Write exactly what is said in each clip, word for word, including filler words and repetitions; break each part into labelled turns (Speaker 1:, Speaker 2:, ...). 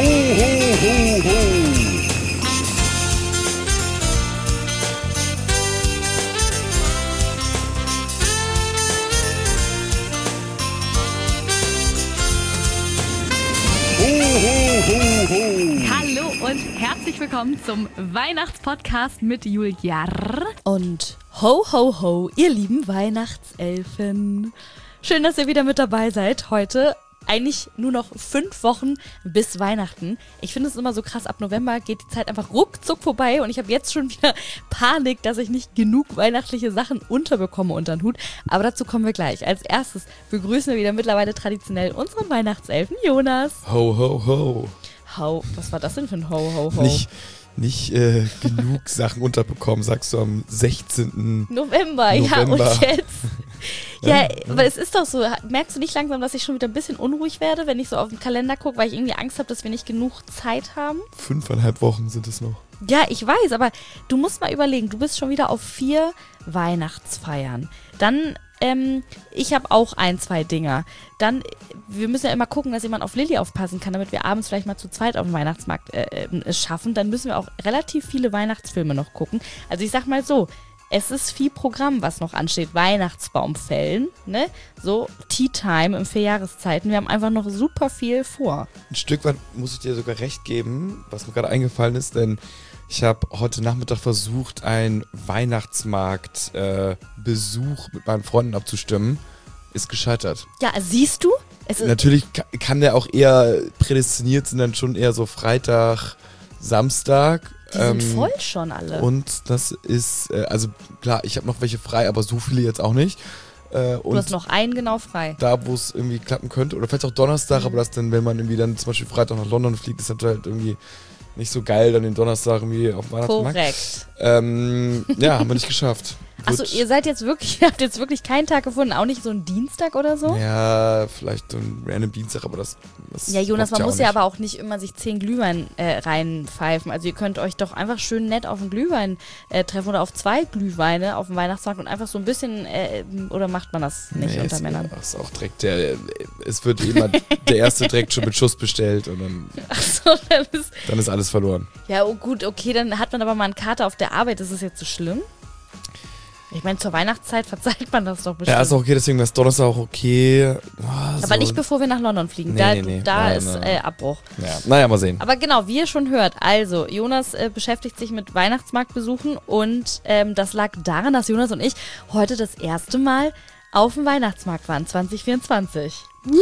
Speaker 1: ho, ho.
Speaker 2: Hallo und herzlich willkommen zum Weihnachtspodcast mit Julia
Speaker 3: und ho ho ho, ihr lieben Weihnachtselfen. Schön, dass ihr wieder mit dabei seid. Heute eigentlich nur noch fünf Wochen bis Weihnachten. Ich finde es immer so krass, ab November geht die Zeit einfach ruckzuck vorbei und ich habe jetzt schon wieder Panik, dass ich nicht genug weihnachtliche Sachen unterbekomme unter den Hut. Aber dazu kommen wir gleich. Als erstes begrüßen wir wieder mittlerweile traditionell unseren Weihnachtselfen Jonas.
Speaker 4: Ho, ho, ho.
Speaker 3: Ho, was war das denn für ein Ho, ho, ho?
Speaker 4: Nicht, nicht äh, genug Sachen unterbekommen, sagst du am sechzehnten
Speaker 3: November,
Speaker 4: November.
Speaker 3: Ja, und jetzt? Ja,
Speaker 4: Ja,
Speaker 3: aber es ist doch so, merkst du nicht langsam, dass ich schon wieder ein bisschen unruhig werde, wenn ich so auf den Kalender gucke, weil ich irgendwie Angst habe, dass wir nicht genug Zeit haben?
Speaker 4: Fünfeinhalb Wochen sind es noch.
Speaker 3: Ja, ich weiß, aber du musst mal überlegen, du bist schon wieder auf vier Weihnachtsfeiern. Dann, ähm, ich habe auch ein, zwei Dinger. Dann, wir müssen ja immer gucken, dass jemand auf Lilly aufpassen kann, damit wir abends vielleicht mal zu zweit auf dem Weihnachtsmarkt äh, es schaffen. Dann müssen wir auch relativ viele Weihnachtsfilme noch gucken. Also ich sag mal so, es ist viel Programm, was noch ansteht. Weihnachtsbaumfällen, ne? So Tea Time in vier Jahreszeiten. Wir haben einfach noch super viel vor.
Speaker 4: Ein Stück weit muss ich dir sogar recht geben, was mir gerade eingefallen ist, denn ich habe heute Nachmittag versucht, einen Weihnachtsmarkt-Besuch äh, mit meinen Freunden abzustimmen. Ist gescheitert.
Speaker 3: Ja, siehst du? Es ist
Speaker 4: Natürlich ka- kann der auch eher prädestiniert sein, dann schon eher so Freitag, Samstag.
Speaker 3: Die sind voll schon alle.
Speaker 4: Und das ist, äh, also klar, ich habe noch welche frei, aber so viele jetzt auch nicht. Äh,
Speaker 3: du
Speaker 4: und
Speaker 3: hast noch einen genau frei.
Speaker 4: da, wo es irgendwie klappen könnte, oder vielleicht auch Donnerstag,
Speaker 3: Mhm.
Speaker 4: aber das dann, wenn man irgendwie dann zum Beispiel Freitag nach London fliegt, ist das halt irgendwie nicht so geil, dann den Donnerstag irgendwie auf dem Weihnachtsmarkt.
Speaker 3: Korrekt.
Speaker 4: Ähm, ja, haben wir nicht geschafft.
Speaker 3: Achso,
Speaker 4: Wird-
Speaker 3: ihr seid jetzt wirklich, ihr habt jetzt wirklich keinen Tag gefunden, auch nicht so einen Dienstag oder so?
Speaker 4: Ja, vielleicht so ein random Dienstag, aber das, das
Speaker 3: Ja, Jonas,
Speaker 4: bockt
Speaker 3: man muss
Speaker 4: auch
Speaker 3: ja
Speaker 4: nicht.
Speaker 3: aber auch nicht immer sich zehn Glühwein äh, reinpfeifen. Also ihr könnt euch doch einfach schön nett auf einen Glühwein äh, treffen oder auf zwei Glühweine auf dem Weihnachtsmarkt und einfach so ein bisschen, äh, oder macht man das nicht
Speaker 4: Nee,
Speaker 3: unter
Speaker 4: ist,
Speaker 3: Männern?
Speaker 4: ist auch direkt der, es wird immer der erste direkt schon mit Schuss bestellt und dann,
Speaker 3: Achso, dann ist,
Speaker 4: dann ist alles verloren.
Speaker 3: ja oh gut, okay, dann hat man aber mal einen Kater auf der Arbeit. Ist das jetzt so schlimm? Ich meine, zur Weihnachtszeit verzeiht man das doch bestimmt.
Speaker 4: Ja, ist auch okay, deswegen wäre es Donnerstag auch okay. Oh,
Speaker 3: aber
Speaker 4: so.
Speaker 3: nicht bevor wir nach London fliegen.
Speaker 4: Nee,
Speaker 3: da
Speaker 4: nee, nee.
Speaker 3: da
Speaker 4: Nein,
Speaker 3: ist
Speaker 4: nein.
Speaker 3: äh, Abbruch.
Speaker 4: Ja, naja, mal sehen.
Speaker 3: Aber genau, wie ihr schon hört, also Jonas äh, beschäftigt sich mit Weihnachtsmarktbesuchen und ähm, das lag daran, dass Jonas und ich heute das erste Mal auf dem Weihnachtsmarkt waren, zwanzig vierundzwanzig.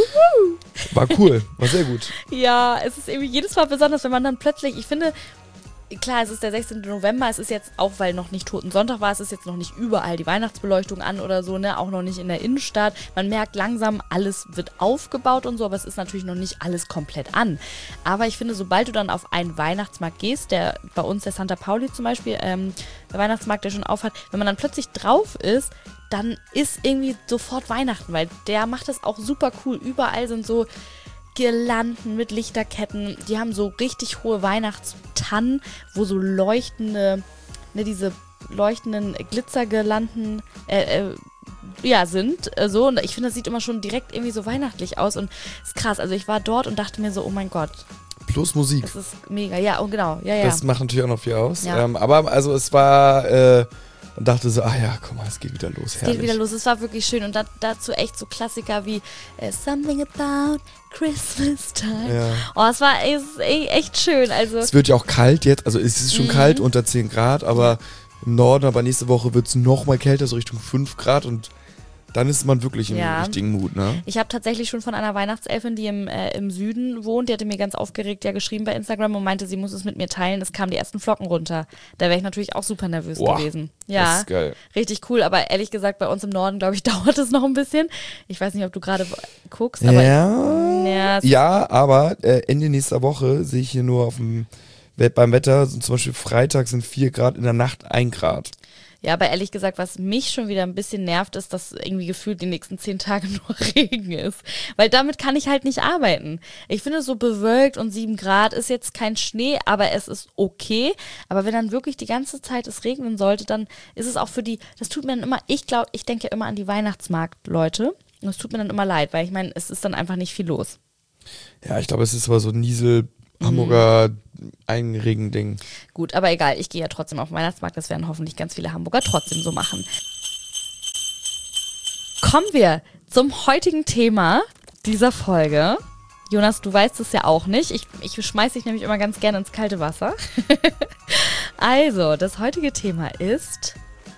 Speaker 4: War cool, war sehr gut.
Speaker 3: Ja, es ist irgendwie jedes Mal besonders, wenn man dann plötzlich, ich finde, klar, es ist der sechzehnten November, es ist jetzt auch, weil noch nicht Totensonntag war, es ist jetzt noch nicht überall die Weihnachtsbeleuchtung an oder so, ne, auch noch nicht in der Innenstadt. Man merkt langsam, alles wird aufgebaut und so, aber es ist natürlich noch nicht alles komplett an. Aber ich finde, sobald du dann auf einen Weihnachtsmarkt gehst, der bei uns, der Santa Pauli zum Beispiel, ähm, der Weihnachtsmarkt, der schon aufhat, wenn man dann plötzlich drauf ist, dann ist irgendwie sofort Weihnachten, weil der macht das auch super cool. Überall sind so Girlanden mit Lichterketten, die haben so richtig hohe Weihnachtstannen, wo so leuchtende, ne, diese leuchtenden Glitzergirlanden äh, äh, ja, sind. Äh, so. Und ich finde, das sieht immer schon direkt irgendwie so weihnachtlich aus und ist krass. Also ich war dort und dachte mir so, oh mein Gott,
Speaker 4: Plus Musik.
Speaker 3: das ist mega. Ja, und genau, ja, ja.
Speaker 4: Das macht natürlich auch noch viel aus.
Speaker 3: Ja.
Speaker 4: Ähm, aber also es war, äh, man dachte so, ah ja, guck mal, es geht wieder los.
Speaker 3: Es geht wieder los, es war wirklich schön und da, dazu echt so Klassiker wie äh, Something About Christmas Time.
Speaker 4: Ja.
Speaker 3: Oh, es war es ist e- echt schön, also
Speaker 4: Es wird ja auch kalt jetzt, also es ist schon
Speaker 3: Mhm.
Speaker 4: kalt, unter zehn Grad, aber im Norden, aber nächste Woche wird es noch mal kälter, so Richtung fünf Grad und dann ist man wirklich im
Speaker 3: Ja.
Speaker 4: richtigen Mut, ne?
Speaker 3: ich habe tatsächlich schon von einer Weihnachtselfin, die im, äh, im Süden wohnt, die hatte mir ganz aufgeregt ja geschrieben bei Instagram und meinte, sie muss es mit mir teilen, es kamen die ersten Flocken runter. Da wäre ich natürlich auch super nervös
Speaker 4: Boah,
Speaker 3: gewesen.
Speaker 4: Das
Speaker 3: Ja,
Speaker 4: ist geil.
Speaker 3: richtig cool, aber ehrlich gesagt, bei uns im Norden, glaube ich, dauert es noch ein bisschen. Ich weiß nicht, ob du gerade guckst, aber
Speaker 4: Ja,
Speaker 3: ja, es-
Speaker 4: ja, aber äh, Ende nächster Woche sehe ich hier nur auf dem Wett- beim Wetter, so zum Beispiel Freitag sind vier Grad, in der Nacht ein Grad.
Speaker 3: Ja, aber ehrlich gesagt, was mich schon wieder ein bisschen nervt, ist, dass irgendwie gefühlt die nächsten zehn Tage nur Regen ist. Weil damit kann ich halt nicht arbeiten. Ich finde, so bewölkt und sieben Grad ist jetzt kein Schnee, aber es ist okay. Aber wenn dann wirklich die ganze Zeit es regnen sollte, dann ist es auch für die, das tut mir dann immer, ich glaube, ich denke ja immer an die Weihnachtsmarktleute. Und es tut mir dann immer leid, weil ich meine, es ist dann einfach nicht viel los.
Speaker 4: Ja, ich glaube, es ist aber so Niesel Hamburger Eigenregen-Ding.
Speaker 3: Gut, aber egal, ich gehe ja trotzdem auf den Weihnachtsmarkt, das werden hoffentlich ganz viele Hamburger trotzdem so machen. Kommen wir zum heutigen Thema dieser Folge. Jonas, du weißt es ja auch nicht. Ich, ich schmeiß dich nämlich immer ganz gerne ins kalte Wasser. Also, das heutige Thema ist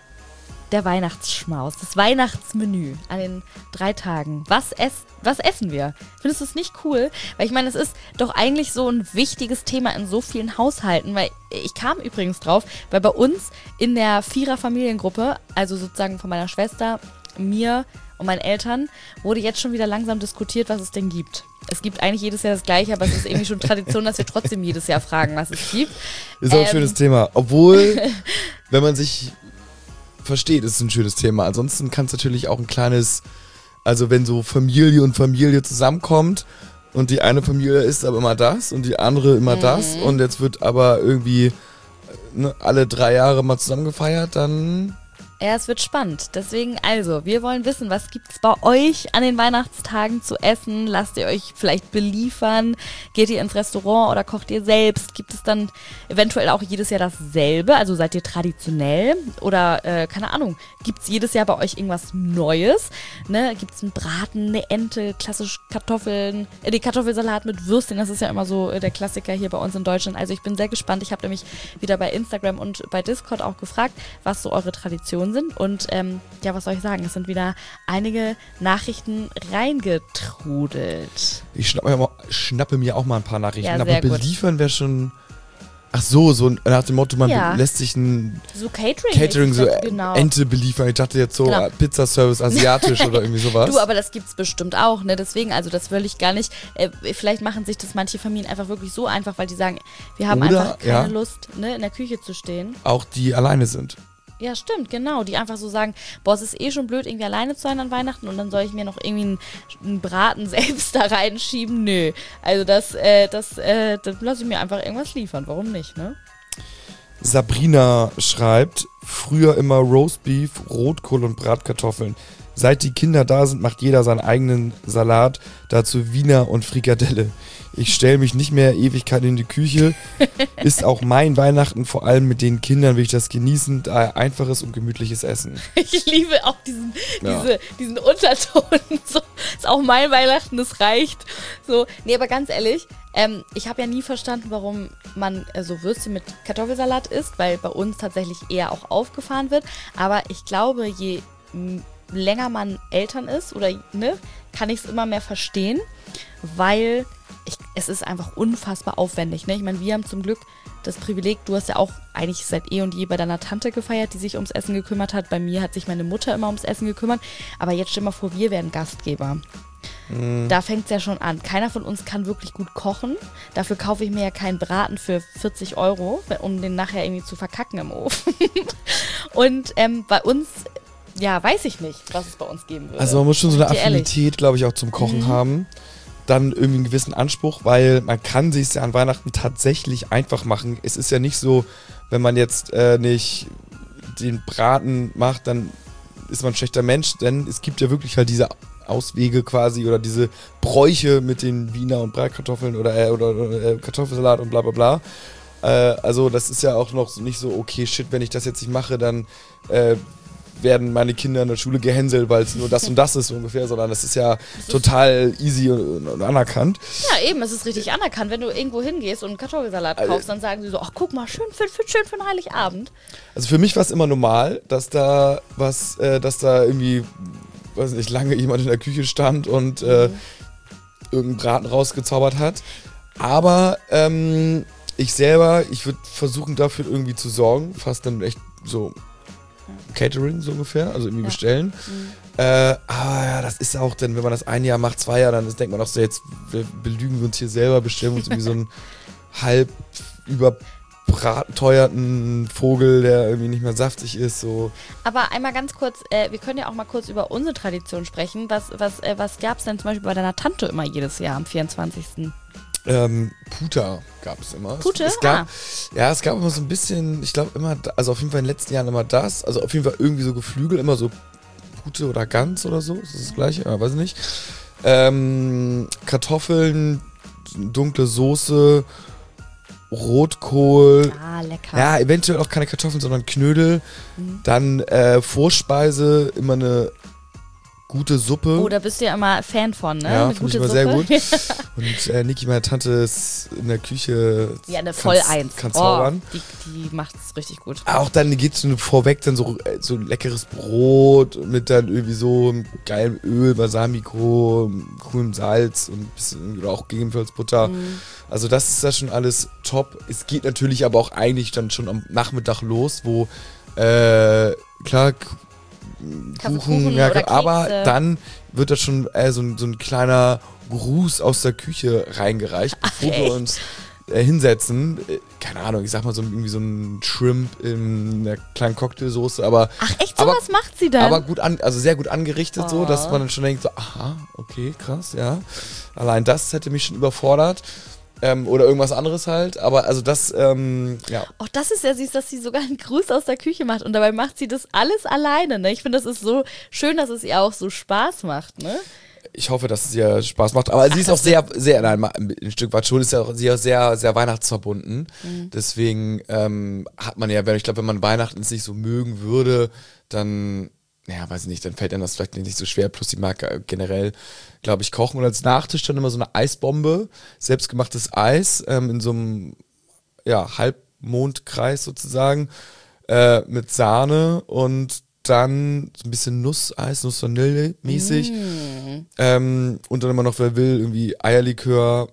Speaker 3: der Weihnachtsschmaus, das Weihnachtsmenü an den drei Tagen. Was, ess, was essen wir? Findest du es nicht cool? Weil ich meine, es ist doch eigentlich so ein wichtiges Thema in so vielen Haushalten, weil ich kam übrigens drauf, weil bei uns in der Vierer-Familiengruppe, also sozusagen von meiner Schwester, mir und meinen Eltern, wurde jetzt schon wieder langsam diskutiert, was es denn gibt. Es gibt eigentlich jedes Jahr das Gleiche, aber es ist irgendwie schon Tradition, dass wir trotzdem jedes Jahr fragen, was es gibt.
Speaker 4: Ist auch
Speaker 3: Ähm,
Speaker 4: ein schönes Thema. Obwohl, wenn man sich versteht, ist es ein schönes Thema. Ansonsten kann es natürlich auch ein kleines, also wenn so Familie und Familie zusammenkommt und die eine Familie isst aber immer das und die andere immer
Speaker 3: Mhm.
Speaker 4: das und jetzt wird aber irgendwie ne, alle drei Jahre mal zusammen gefeiert, dann...
Speaker 3: Ja, es wird spannend. Deswegen also, wir wollen wissen, was gibt's bei euch an den Weihnachtstagen zu essen? Lasst ihr euch vielleicht beliefern? Geht ihr ins Restaurant oder kocht ihr selbst? Gibt es dann eventuell auch jedes Jahr dasselbe? Also seid ihr traditionell? Oder, äh, keine Ahnung, gibt's jedes Jahr bei euch irgendwas Neues? Ne? Gibt's einen Braten, eine Ente, klassisch Kartoffeln, äh, die Kartoffelsalat mit Würstchen, das ist ja immer so äh, der Klassiker hier bei uns in Deutschland. Also ich bin sehr gespannt. Ich habe nämlich wieder bei Instagram und bei Discord auch gefragt, was so eure Traditionen sind. Und ähm, ja, was soll ich sagen? Es sind wieder einige Nachrichten reingetrudelt.
Speaker 4: Ich schnappe mir, mal, schnappe mir auch mal ein paar Nachrichten,
Speaker 3: Ja,
Speaker 4: aber
Speaker 3: sehr gut.
Speaker 4: beliefern wäre schon... Ach so, so nach dem Motto, man
Speaker 3: Ja.
Speaker 4: lässt sich ein
Speaker 3: So Catering.
Speaker 4: Catering, so
Speaker 3: genau.
Speaker 4: Ente beliefern. Ich dachte jetzt so
Speaker 3: Genau.
Speaker 4: äh, Pizzaservice asiatisch oder irgendwie sowas.
Speaker 3: Du, aber das gibt's bestimmt auch, ne? Deswegen, also das will ich gar nicht. Äh, vielleicht machen sich das manche Familien einfach wirklich so einfach, weil die sagen, wir haben
Speaker 4: Oder,
Speaker 3: einfach keine
Speaker 4: ja.
Speaker 3: Lust, ne, in der Küche zu stehen.
Speaker 4: Auch die alleine sind.
Speaker 3: Ja, stimmt, genau. Die einfach so sagen, boah, es ist eh schon blöd, irgendwie alleine zu sein an Weihnachten und dann soll ich mir noch irgendwie einen, einen Braten selbst da reinschieben. Nö. Also das, äh, das, äh, das lasse ich mir einfach irgendwas liefern. Warum nicht, ne?
Speaker 4: Sabrina schreibt, früher immer Roastbeef, Rotkohl und Bratkartoffeln. Seit die Kinder da sind, macht jeder seinen eigenen Salat, dazu Wiener und Frikadelle. Ich stelle mich nicht mehr Ewigkeit in die Küche. Ist auch mein Weihnachten, vor allem mit den Kindern will ich das genießen, daher einfaches und gemütliches Essen.
Speaker 3: Ich liebe auch diesen,
Speaker 4: Ja.
Speaker 3: diese, diesen Unterton. So, ist auch mein Weihnachten, das reicht. So, nee, aber ganz ehrlich, ähm, ich habe ja nie verstanden, warum man äh, so Würstchen mit Kartoffelsalat isst, weil bei uns tatsächlich eher auch aufgefahren wird. Aber ich glaube, je m, länger man Eltern ist oder ne, kann ich es immer mehr verstehen, weil ich, es ist einfach unfassbar aufwendig. Ne? Ich meine, wir haben zum Glück das Privileg, du hast ja auch eigentlich seit eh und je bei deiner Tante gefeiert, die sich ums Essen gekümmert hat. Bei mir hat sich meine Mutter immer ums Essen gekümmert. Aber jetzt stell mal vor, wir werden Gastgeber.
Speaker 4: Mhm.
Speaker 3: Da fängt es ja schon an. Keiner von uns kann wirklich gut kochen. Dafür kaufe ich mir ja keinen Braten für vierzig Euro, um den nachher irgendwie zu verkacken im Ofen. Und ähm, bei uns, ja, weiß ich nicht, was es bei uns geben würde.
Speaker 4: Also man muss schon so eine
Speaker 3: Sag ich dir ehrlich.
Speaker 4: Affinität, glaube ich, auch zum Kochen
Speaker 3: Mhm.
Speaker 4: haben. Dann irgendwie einen gewissen Anspruch, weil man kann sich ja an Weihnachten tatsächlich einfach machen. Es ist ja nicht so, wenn man jetzt äh, nicht den Braten macht, dann ist man ein schlechter Mensch, denn es gibt ja wirklich halt diese Auswege quasi oder diese Bräuche mit den Wiener und Bratkartoffeln oder, äh, oder äh, Kartoffelsalat und bla bla bla. Äh, also das ist ja auch noch so nicht so, okay, shit, wenn ich das jetzt nicht mache, dann äh, werden meine Kinder in der Schule gehänselt, weil es nur das und das ist so ungefähr, sondern das ist ja total easy und, und anerkannt.
Speaker 3: Ja, eben, es ist richtig anerkannt. Wenn du irgendwo hingehst und einen Kartoffelsalat
Speaker 4: Also-
Speaker 3: kaufst, dann sagen sie so, ach, guck mal, schön für, für, schön für einen Heiligabend.
Speaker 4: Also für mich war es immer normal, dass da was, äh, dass da irgendwie, weiß nicht, lange jemand in der Küche stand und äh, irgendeinen Braten rausgezaubert hat. Aber ähm, ich selber, ich würde versuchen dafür irgendwie zu sorgen, fast dann echt so Catering so ungefähr, also irgendwie
Speaker 3: Ja.
Speaker 4: bestellen.
Speaker 3: Mhm.
Speaker 4: Äh, aber ja, das ist auch dann, wenn man das ein Jahr macht, zwei Jahre, dann ist, denkt man auch so, jetzt wir belügen wir uns hier selber, bestellen uns irgendwie so einen halb überteuerten Vogel, der irgendwie nicht mehr saftig ist, so.
Speaker 3: Aber einmal ganz kurz, äh, wir können ja auch mal kurz über unsere Tradition sprechen. Was, was, äh, was gab es denn zum Beispiel bei deiner Tante immer jedes Jahr am vierundzwanzigsten?
Speaker 4: Ähm, Puta gab es immer.
Speaker 3: Pute?
Speaker 4: Es, es gab,
Speaker 3: Ah.
Speaker 4: Ja, es gab immer so ein bisschen, ich glaube immer, da- also auf jeden Fall in den letzten Jahren immer das, also auf jeden Fall irgendwie so Geflügel, immer so Pute oder Gans oder so, ist das das gleiche? Ja, weiß ich nicht. Ähm, Kartoffeln, dunkle Soße, Rotkohl.
Speaker 3: Ah, lecker.
Speaker 4: Ja, eventuell auch keine Kartoffeln, sondern Knödel.
Speaker 3: Mhm.
Speaker 4: Dann äh, Vorspeise, immer eine gute Suppe.
Speaker 3: Oh, da bist du ja immer Fan von, ne?
Speaker 4: Ja,
Speaker 3: Eine
Speaker 4: finde ich
Speaker 3: gute
Speaker 4: immer
Speaker 3: Suppe.
Speaker 4: sehr gut. Und äh, Niki, meine Tante, ist in der Küche.
Speaker 3: Ja, eine voll
Speaker 4: kann's-
Speaker 3: eins.
Speaker 4: Kann
Speaker 3: Oh,
Speaker 4: zaubern.
Speaker 3: die, die macht's richtig gut.
Speaker 4: Auch dann geht es vorweg dann so, äh, so leckeres Brot mit dann irgendwie so geilem Öl, Balsamico, coolem Salz und ein bisschen oder auch gegebenenfalls Butter.
Speaker 3: Mhm.
Speaker 4: Also das ist ja schon alles top. Es geht natürlich aber auch eigentlich dann schon am Nachmittag los, wo äh, klar K-
Speaker 3: Kaffee,
Speaker 4: Kuchen,
Speaker 3: Kuchen
Speaker 4: ja,
Speaker 3: oder
Speaker 4: aber
Speaker 3: Kekse.
Speaker 4: dann wird da schon äh, so, ein- so ein kleiner Gruß aus der Küche reingereicht, bevor
Speaker 3: Ach,
Speaker 4: wir
Speaker 3: echt?
Speaker 4: uns äh, hinsetzen. Äh, keine Ahnung, ich sag mal so irgendwie so ein Shrimp in einer kleinen Cocktailsoße, aber
Speaker 3: Ach echt,
Speaker 4: aber-
Speaker 3: sowas macht sie dann?
Speaker 4: aber gut an, also sehr gut angerichtet, so, dass
Speaker 3: Oh.
Speaker 4: man dann schon denkt, so, aha, okay, krass, ja. Allein das hätte mich schon überfordert. Ähm, oder irgendwas anderes halt. Aber also das, ähm, ja.
Speaker 3: Auch das ist ja süß, dass sie sogar einen Gruß aus der Küche macht und dabei macht sie das alles alleine. Ne? Ich finde, das ist so schön, dass es ihr auch so Spaß macht. Ne?
Speaker 4: Ich hoffe, dass es ihr Spaß macht. Aber sie ist auch sehr, sehr, nein, mal ein Stück weit schon, ist ja auch, sie ist auch sehr, sehr weihnachtsverbunden.
Speaker 3: Mhm.
Speaker 4: Deswegen ähm, hat man ja, wenn ich glaube, wenn man Weihnachten nicht so mögen würde, dann, ja, weiß ich nicht, dann fällt einem das vielleicht nicht so schwer. Plus die mag äh, generell, glaube ich, kochen. Und als Nachtisch dann immer so eine Eisbombe, selbstgemachtes Eis ähm, in so einem ja, Halbmondkreis sozusagen äh, mit Sahne und dann so ein bisschen Nusseis, Nuss-Vanille mäßig.
Speaker 3: Mm.
Speaker 4: Ähm, und dann immer noch, wer will, irgendwie Eierlikör.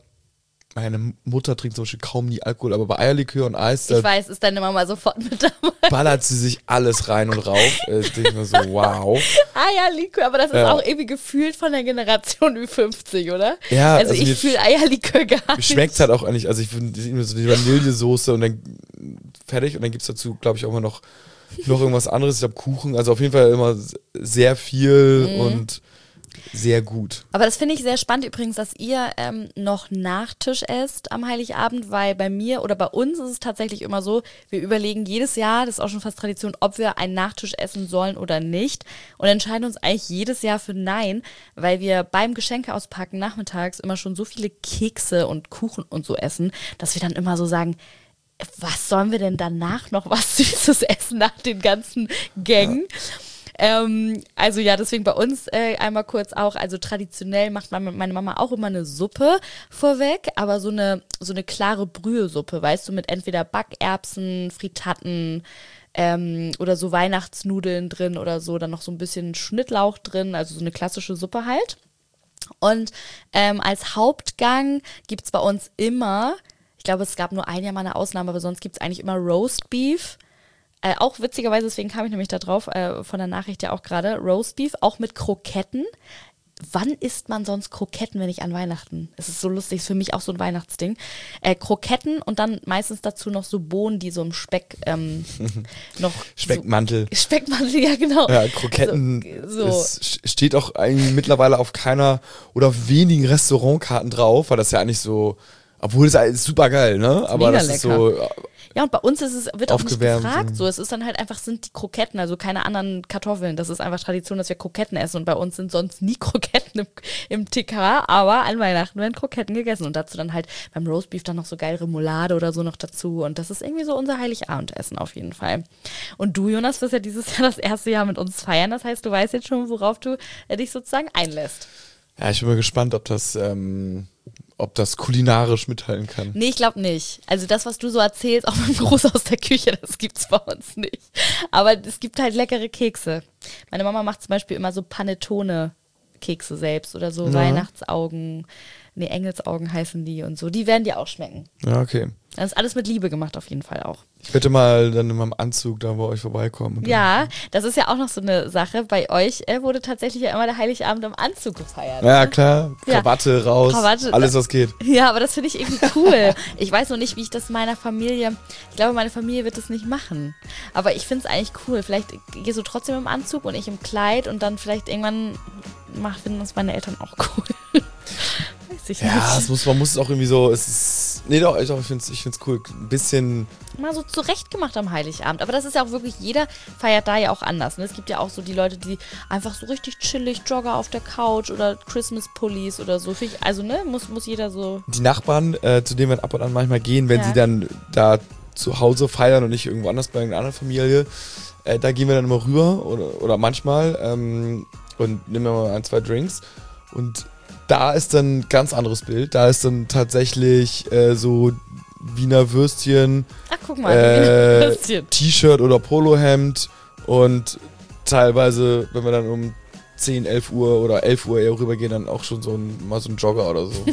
Speaker 4: Meine Mutter trinkt zum Beispiel kaum nie Alkohol, aber bei Eierlikör und Eis,
Speaker 3: Ich
Speaker 4: da
Speaker 3: weiß, ist deine Mama sofort mit dabei.
Speaker 4: ballert sie sich alles rein und rauf. Äh, Ich denke mir so, wow.
Speaker 3: Eierlikör, aber das ist
Speaker 4: Ja.
Speaker 3: auch irgendwie gefühlt von der Generation Ü fünfzig, oder?
Speaker 4: Ja,
Speaker 3: also,
Speaker 4: also mir
Speaker 3: ich fühle Eierlikör gar
Speaker 4: Mir
Speaker 3: nicht.
Speaker 4: schmeckt halt auch eigentlich, also ich finde immer so die Vanillesoße und dann fertig und dann gibt es dazu, glaube ich, auch immer noch, noch irgendwas anderes. Ich glaube Kuchen, also auf jeden Fall immer sehr viel
Speaker 3: Mhm.
Speaker 4: und sehr gut.
Speaker 3: Aber das finde ich sehr spannend übrigens, dass ihr ähm, noch Nachtisch esst am Heiligabend, weil bei mir oder bei uns ist es tatsächlich immer so, wir überlegen jedes Jahr, das ist auch schon fast Tradition, ob wir einen Nachtisch essen sollen oder nicht und entscheiden uns eigentlich jedes Jahr für Nein, weil wir beim Geschenke auspacken nachmittags immer schon so viele Kekse und Kuchen und so essen, dass wir dann immer so sagen, was sollen wir denn danach noch was Süßes essen nach den ganzen Gängen? Ja. Ähm, also ja, deswegen bei uns äh, einmal kurz auch, also traditionell macht meine, meine Mama auch immer eine Suppe vorweg, aber so eine, so eine klare Brühesuppe, weißt du, mit entweder Backerbsen, Fritatten ähm, oder so Weihnachtsnudeln drin oder so, dann noch so ein bisschen Schnittlauch drin, also so eine klassische Suppe halt. Und ähm, als Hauptgang gibt es bei uns immer, ich glaube, es gab nur ein Jahr mal eine Ausnahme, aber sonst gibt es eigentlich immer Roast Beef. Äh, auch witzigerweise, deswegen kam ich nämlich da drauf, äh, von der Nachricht ja auch gerade, Roast Beef, auch mit Kroketten. Wann isst man sonst Kroketten, wenn nicht an Weihnachten? Es ist so lustig, ist für mich auch so ein Weihnachtsding. Äh, Kroketten und dann meistens dazu noch so Bohnen, die so im Speck ähm, noch...
Speaker 4: Speckmantel.
Speaker 3: So, Speckmantel, ja genau.
Speaker 4: Ja, Kroketten
Speaker 3: So, so.
Speaker 4: Es steht auch eigentlich mittlerweile auf keiner oder auf wenigen Restaurantkarten drauf, weil das ja eigentlich so, obwohl es ist super geil, ne? Aber
Speaker 3: mega
Speaker 4: das ist
Speaker 3: lecker.
Speaker 4: so...
Speaker 3: Ja, und bei uns ist es, wird auch nicht
Speaker 4: Aufgewärmt,
Speaker 3: gefragt,
Speaker 4: so.
Speaker 3: so. Es ist dann halt einfach, sind die Kroketten, also keine anderen Kartoffeln. Das ist einfach Tradition, dass wir Kroketten essen. Und bei uns sind sonst nie Kroketten im, im T K, aber an Weihnachten werden Kroketten gegessen. Und dazu dann halt beim Roastbeef dann noch so geil Remoulade oder so noch dazu. Und das ist irgendwie so unser Heiligabendessen auf jeden Fall. Und du, Jonas, wirst ja dieses Jahr das erste Jahr mit uns feiern. Das heißt, du weißt jetzt schon, worauf du äh, dich sozusagen einlässt.
Speaker 4: Ja, ich bin mal gespannt, ob das, ähm, ob das kulinarisch mithalten kann.
Speaker 3: Nee, ich glaube nicht. Also das, was du so erzählst, auch mit dem Gruß aus der Küche, das gibt's bei uns nicht. Aber es gibt halt leckere Kekse. Meine Mama macht zum Beispiel immer so Panettone-Kekse selbst oder so
Speaker 4: Ja.
Speaker 3: Weihnachtsaugen, nee, Engelsaugen heißen die und so. Die werden dir auch schmecken.
Speaker 4: Ja, okay.
Speaker 3: Das ist alles mit Liebe gemacht auf jeden Fall auch.
Speaker 4: Ich werde mal dann in meinem Anzug da bei euch vorbeikommen. und dann-
Speaker 3: Ja, das ist ja auch noch so eine Sache. Bei euch äh, wurde tatsächlich ja immer der Heiligabend im Anzug gefeiert.
Speaker 4: Ja,
Speaker 3: ne?
Speaker 4: klar.
Speaker 3: Ja.
Speaker 4: Krawatte raus.
Speaker 3: Krawatte,
Speaker 4: alles, was geht.
Speaker 3: Ja, aber das finde ich irgendwie cool. Ich weiß noch nicht, wie ich das meiner Familie, ich glaube, meine Familie wird das nicht machen. Aber ich finde es eigentlich cool. Vielleicht gehst du trotzdem im Anzug und ich im Kleid und dann vielleicht irgendwann mach, finden das meine Eltern auch cool. Weiß ich
Speaker 4: Ja,
Speaker 3: nicht.
Speaker 4: es muss, man muss es auch irgendwie so, es ist, find's, nee doch, ich, ich find's, ich find's cool. Ein bisschen...
Speaker 3: Mal so zurechtgemacht am Heiligabend. Aber das ist ja auch wirklich, jeder feiert da ja auch anders. Ne? Es gibt ja auch so die Leute, die einfach so richtig chillig, Jogger auf der Couch oder Christmas-Pullis oder so. Also, ne, muss, muss jeder so...
Speaker 4: Die Nachbarn, äh, zu denen wir ab und an manchmal gehen, wenn
Speaker 3: ja.
Speaker 4: sie dann da zu Hause feiern und nicht irgendwo anders bei einer anderen Familie, äh, da gehen wir dann immer rüber oder, oder manchmal ähm, und nehmen wir mal ein, zwei Drinks und da ist dann ein ganz anderes Bild. Da ist dann tatsächlich äh, so Wiener Würstchen,
Speaker 3: Ach, guck mal,
Speaker 4: äh,
Speaker 3: Wiener Würstchen.
Speaker 4: T-Shirt oder Polohemd und teilweise, wenn wir dann um zehn, elf Uhr oder elf Uhr eher rübergehen, dann auch schon so ein, mal so ein Jogger oder so.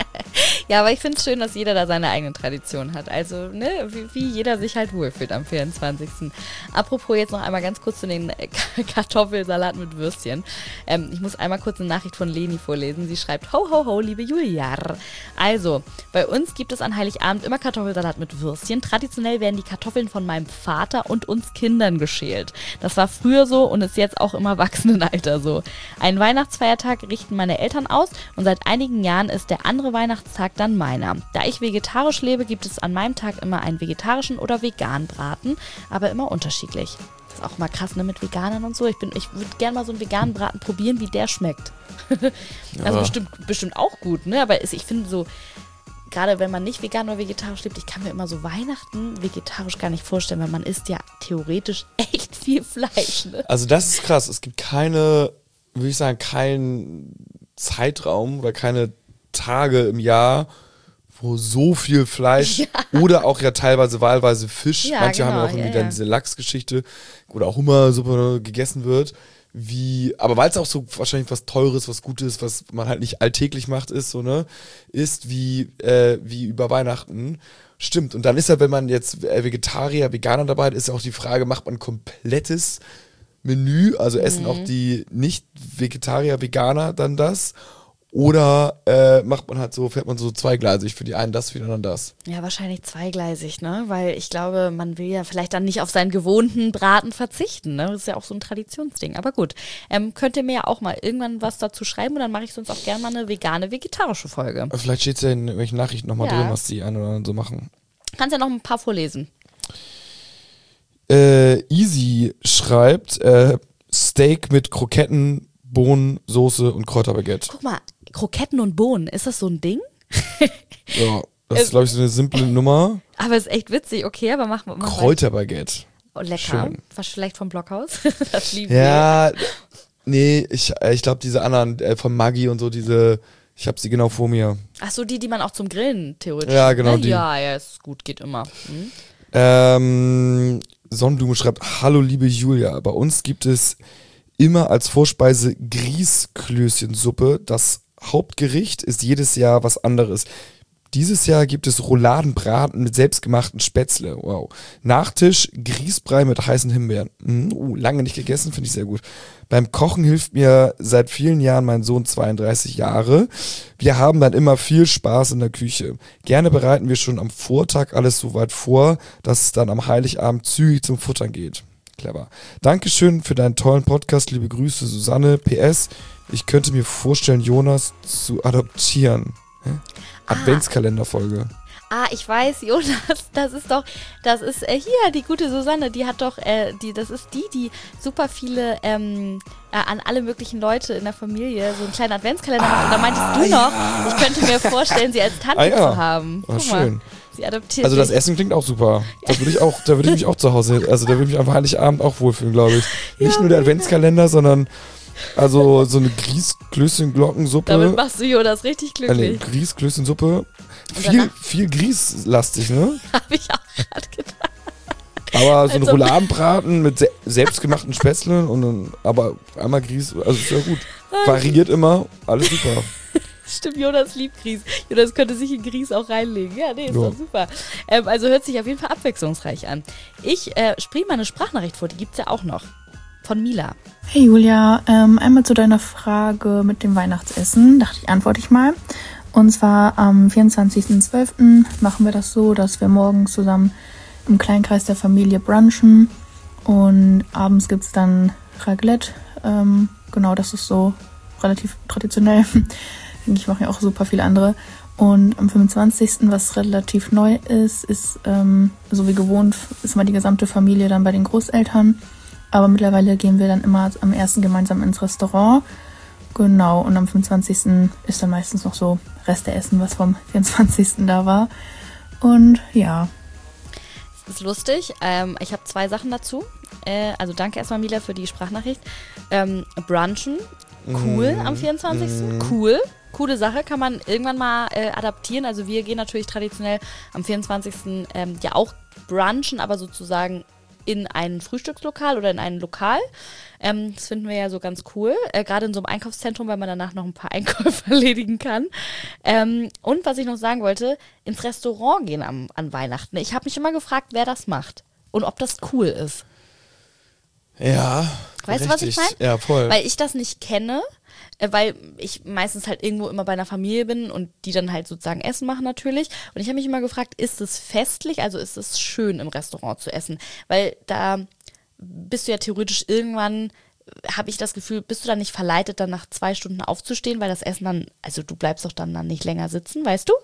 Speaker 3: Ja, aber ich finde es schön, dass jeder da seine eigene Tradition hat. Also, ne, wie, wie jeder sich halt wohlfühlt am vierundzwanzigsten Apropos jetzt noch einmal ganz kurz zu den Kartoffelsalat mit Würstchen. Ähm, ich muss einmal kurz eine Nachricht von Leni vorlesen. Sie schreibt, ho, ho, ho, liebe Julia. Also, bei uns gibt es an Heiligabend immer Kartoffelsalat mit Würstchen. Traditionell werden die Kartoffeln von meinem Vater und uns Kindern geschält. Das war früher so und ist jetzt auch im Erwachsenenalter so. Einen Weihnachtsfeiertag richten meine Eltern aus und seit einigen Jahren ist der andere Weihnachtstag dann meiner. Da ich vegetarisch lebe, gibt es an meinem Tag immer einen vegetarischen oder veganen Braten, aber immer unterschiedlich. Das ist auch mal krass, ne, mit Veganern und so. Ich, bin, ich würde gerne mal so einen veganen Braten probieren, wie der schmeckt. Also
Speaker 4: ja.
Speaker 3: bestimmt, bestimmt auch gut, ne, aber ich finde so, gerade wenn man nicht vegan oder vegetarisch lebt, ich kann mir immer so Weihnachten vegetarisch gar nicht vorstellen, weil man isst ja theoretisch echt viel Fleisch, ne?
Speaker 4: Also das ist krass. Es gibt keine, würde ich sagen, keinen Zeitraum oder keine Tage im Jahr, wo so viel Fleisch
Speaker 3: Ja.
Speaker 4: oder auch ja teilweise wahlweise Fisch,
Speaker 3: Ja,
Speaker 4: manche
Speaker 3: genau,
Speaker 4: haben ja auch irgendwie
Speaker 3: ja,
Speaker 4: dann
Speaker 3: ja.
Speaker 4: diese Lachsgeschichte oder auch Hummersuppe gegessen wird, wie, aber weil es auch so wahrscheinlich was Teures, was Gutes, was man halt nicht alltäglich macht, ist so, ne, ist wie, äh, wie über Weihnachten. Stimmt, und dann ist ja, wenn man jetzt äh, Vegetarier, Veganer dabei hat, ist ja auch die Frage, macht man ein komplettes Menü, also essen
Speaker 3: Mhm.
Speaker 4: auch die Nicht-Vegetarier, Veganer dann das? Oder äh, macht man halt so, fährt man so zweigleisig, für die einen das, für die anderen das.
Speaker 3: Ja, wahrscheinlich zweigleisig, ne? Weil ich glaube, man will ja vielleicht dann nicht auf seinen gewohnten Braten verzichten, ne? Das ist ja auch so ein Traditionsding. Aber gut, ähm, könnt ihr mir ja auch mal irgendwann was dazu schreiben und dann mache ich sonst auch gerne mal eine vegane, vegetarische Folge.
Speaker 4: Aber vielleicht steht es ja in irgendwelchen Nachrichten nochmal
Speaker 3: Ja.
Speaker 4: drin, was die einen oder anderen so machen.
Speaker 3: Kannst ja noch ein paar vorlesen.
Speaker 4: Äh, Easy schreibt, äh, Steak mit Kroketten, Bohnen, Soße und Kräuterbaguette.
Speaker 3: Guck mal, Kroketten und Bohnen, ist das so ein Ding?
Speaker 4: Ja, das
Speaker 3: Es-
Speaker 4: ist, glaube ich, so eine simple Nummer.
Speaker 3: Aber ist echt witzig, okay, aber mach mal. Mach
Speaker 4: Kräuterbaguette.
Speaker 3: Oh, lecker.
Speaker 4: Schön.
Speaker 3: Was vielleicht vom Blockhaus? Das lieben wir.
Speaker 4: Ja, nee, ich, äh, ich glaube, diese anderen äh, von Maggi und so, diese, ich habe sie genau vor mir.
Speaker 3: Ach so, die, die man auch zum Grillen theoretisch.
Speaker 4: Ja, genau,
Speaker 3: ne?
Speaker 4: die.
Speaker 3: Ja, ja, ist gut, geht immer. Hm?
Speaker 4: Ähm, Sonnenblume schreibt, hallo liebe Julia, bei uns gibt es immer als Vorspeise Grießklößchensuppe. Das Hauptgericht ist jedes Jahr was anderes. Dieses Jahr gibt es Rouladenbraten mit selbstgemachten Spätzle. Wow. Nachtisch Grießbrei mit heißen Himbeeren. Mm, uh, lange nicht gegessen, finde ich sehr gut. Beim Kochen hilft mir seit vielen Jahren mein Sohn zweiunddreißig Jahre. Wir haben dann immer viel Spaß in der Küche. Gerne bereiten wir schon am Vortag alles so weit vor, dass es dann am Heiligabend zügig zum Futtern geht. Clever. Dankeschön für deinen tollen Podcast. Liebe Grüße, Susanne. P S. Ich könnte mir vorstellen, Jonas zu adoptieren. Hä? Adventskalenderfolge.
Speaker 3: Ah, ich weiß, Jonas, das ist doch, das ist äh, hier, die gute Susanne, die hat doch, äh, die, das ist die, die super viele ähm, äh, an alle möglichen Leute in der Familie so einen kleinen Adventskalender macht. Und da meintest du noch, ich könnte mir vorstellen, sie als Tante
Speaker 4: Ah, ja.
Speaker 3: zu haben.
Speaker 4: Ah,
Speaker 3: Guck
Speaker 4: schön.
Speaker 3: mal, sie adoptiert
Speaker 4: Also das
Speaker 3: dich.
Speaker 4: Essen klingt auch super. Da würde ich auch, da würde ich mich auch zu Hause, also da würde ich mich am Heiligabend auch wohlfühlen, glaube ich. Nicht
Speaker 3: Ja,
Speaker 4: nur der
Speaker 3: mega.
Speaker 4: Adventskalender, sondern also so eine Grießklößchen-Glockensuppe.
Speaker 3: Damit machst du Jonas richtig
Speaker 4: Äh, nee,
Speaker 3: glücklich.
Speaker 4: Grießklößchen-Suppe.
Speaker 3: Und
Speaker 4: Viel,
Speaker 3: danach-
Speaker 4: viel Grießlastig, ne?
Speaker 3: Habe ich auch gerade gedacht.
Speaker 4: Aber so ein
Speaker 3: Also-
Speaker 4: Rouladenbraten mit se selbstgemachten Spätzlen und dann, aber einmal Grieß, also ist ja gut. Variiert immer, alles super.
Speaker 3: Stimmt, Jonas liebt Grieß. Jonas könnte sich in Grieß auch reinlegen. Ja, nee, ist
Speaker 4: Ja.
Speaker 3: doch super. Ähm, also hört sich auf jeden Fall abwechslungsreich an. Ich äh, sprich mal eine Sprachnachricht vor, die gibt's ja auch noch. Von Mila.
Speaker 1: Hey Julia, ähm, einmal zu deiner Frage mit dem Weihnachtsessen. Dachte ich, antworte ich mal. Und zwar am vierundzwanzigsten zwölften machen wir das so, dass wir morgens zusammen im Kleinkreis der Familie brunchen. Und abends gibt's dann Raclette. Ähm, genau, das ist so relativ traditionell. Ich mache ja auch super viele andere. Und am fünfundzwanzigsten, was relativ neu ist, ist, ähm, so wie gewohnt, ist mal die gesamte Familie dann bei den Großeltern. Aber mittlerweile gehen wir dann immer am ersten gemeinsam ins Restaurant. Genau, und am fünfundzwanzigsten ist dann meistens noch so Resteessen, was vom vierundzwanzigsten da war. Und ja.
Speaker 3: Das ist lustig. Ähm, ich habe zwei Sachen dazu. Äh, also danke erstmal, Mila, für die Sprachnachricht. Ähm, Brunchen, cool mm. am vierundzwanzigsten Mm. Cool. Coole Sache, kann man irgendwann mal äh, adaptieren. Also wir gehen natürlich traditionell am vierundzwanzigsten Ähm, ja auch brunchen, aber sozusagen in ein Frühstückslokal oder in ein Lokal. Ähm, das finden wir ja so ganz cool. Äh, Gerade in so einem Einkaufszentrum, weil man danach noch ein paar Einkäufe erledigen kann. Ähm, und was ich noch sagen wollte, ins Restaurant gehen am, an Weihnachten. Ich habe mich immer gefragt, wer das macht und ob das cool ist.
Speaker 4: Ja.
Speaker 3: Weißt du, was ich meine?
Speaker 4: Ja, voll.
Speaker 3: Weil ich das nicht kenne, äh, weil ich meistens halt irgendwo immer bei einer Familie bin und die dann halt sozusagen Essen machen natürlich. Und ich habe mich immer gefragt, ist es festlich, also ist es schön im Restaurant zu essen? Weil da bist du ja theoretisch irgendwann, habe ich das Gefühl, bist du dann nicht verleitet, dann nach zwei Stunden aufzustehen, weil das Essen dann, also du bleibst doch dann, dann nicht länger sitzen, weißt du?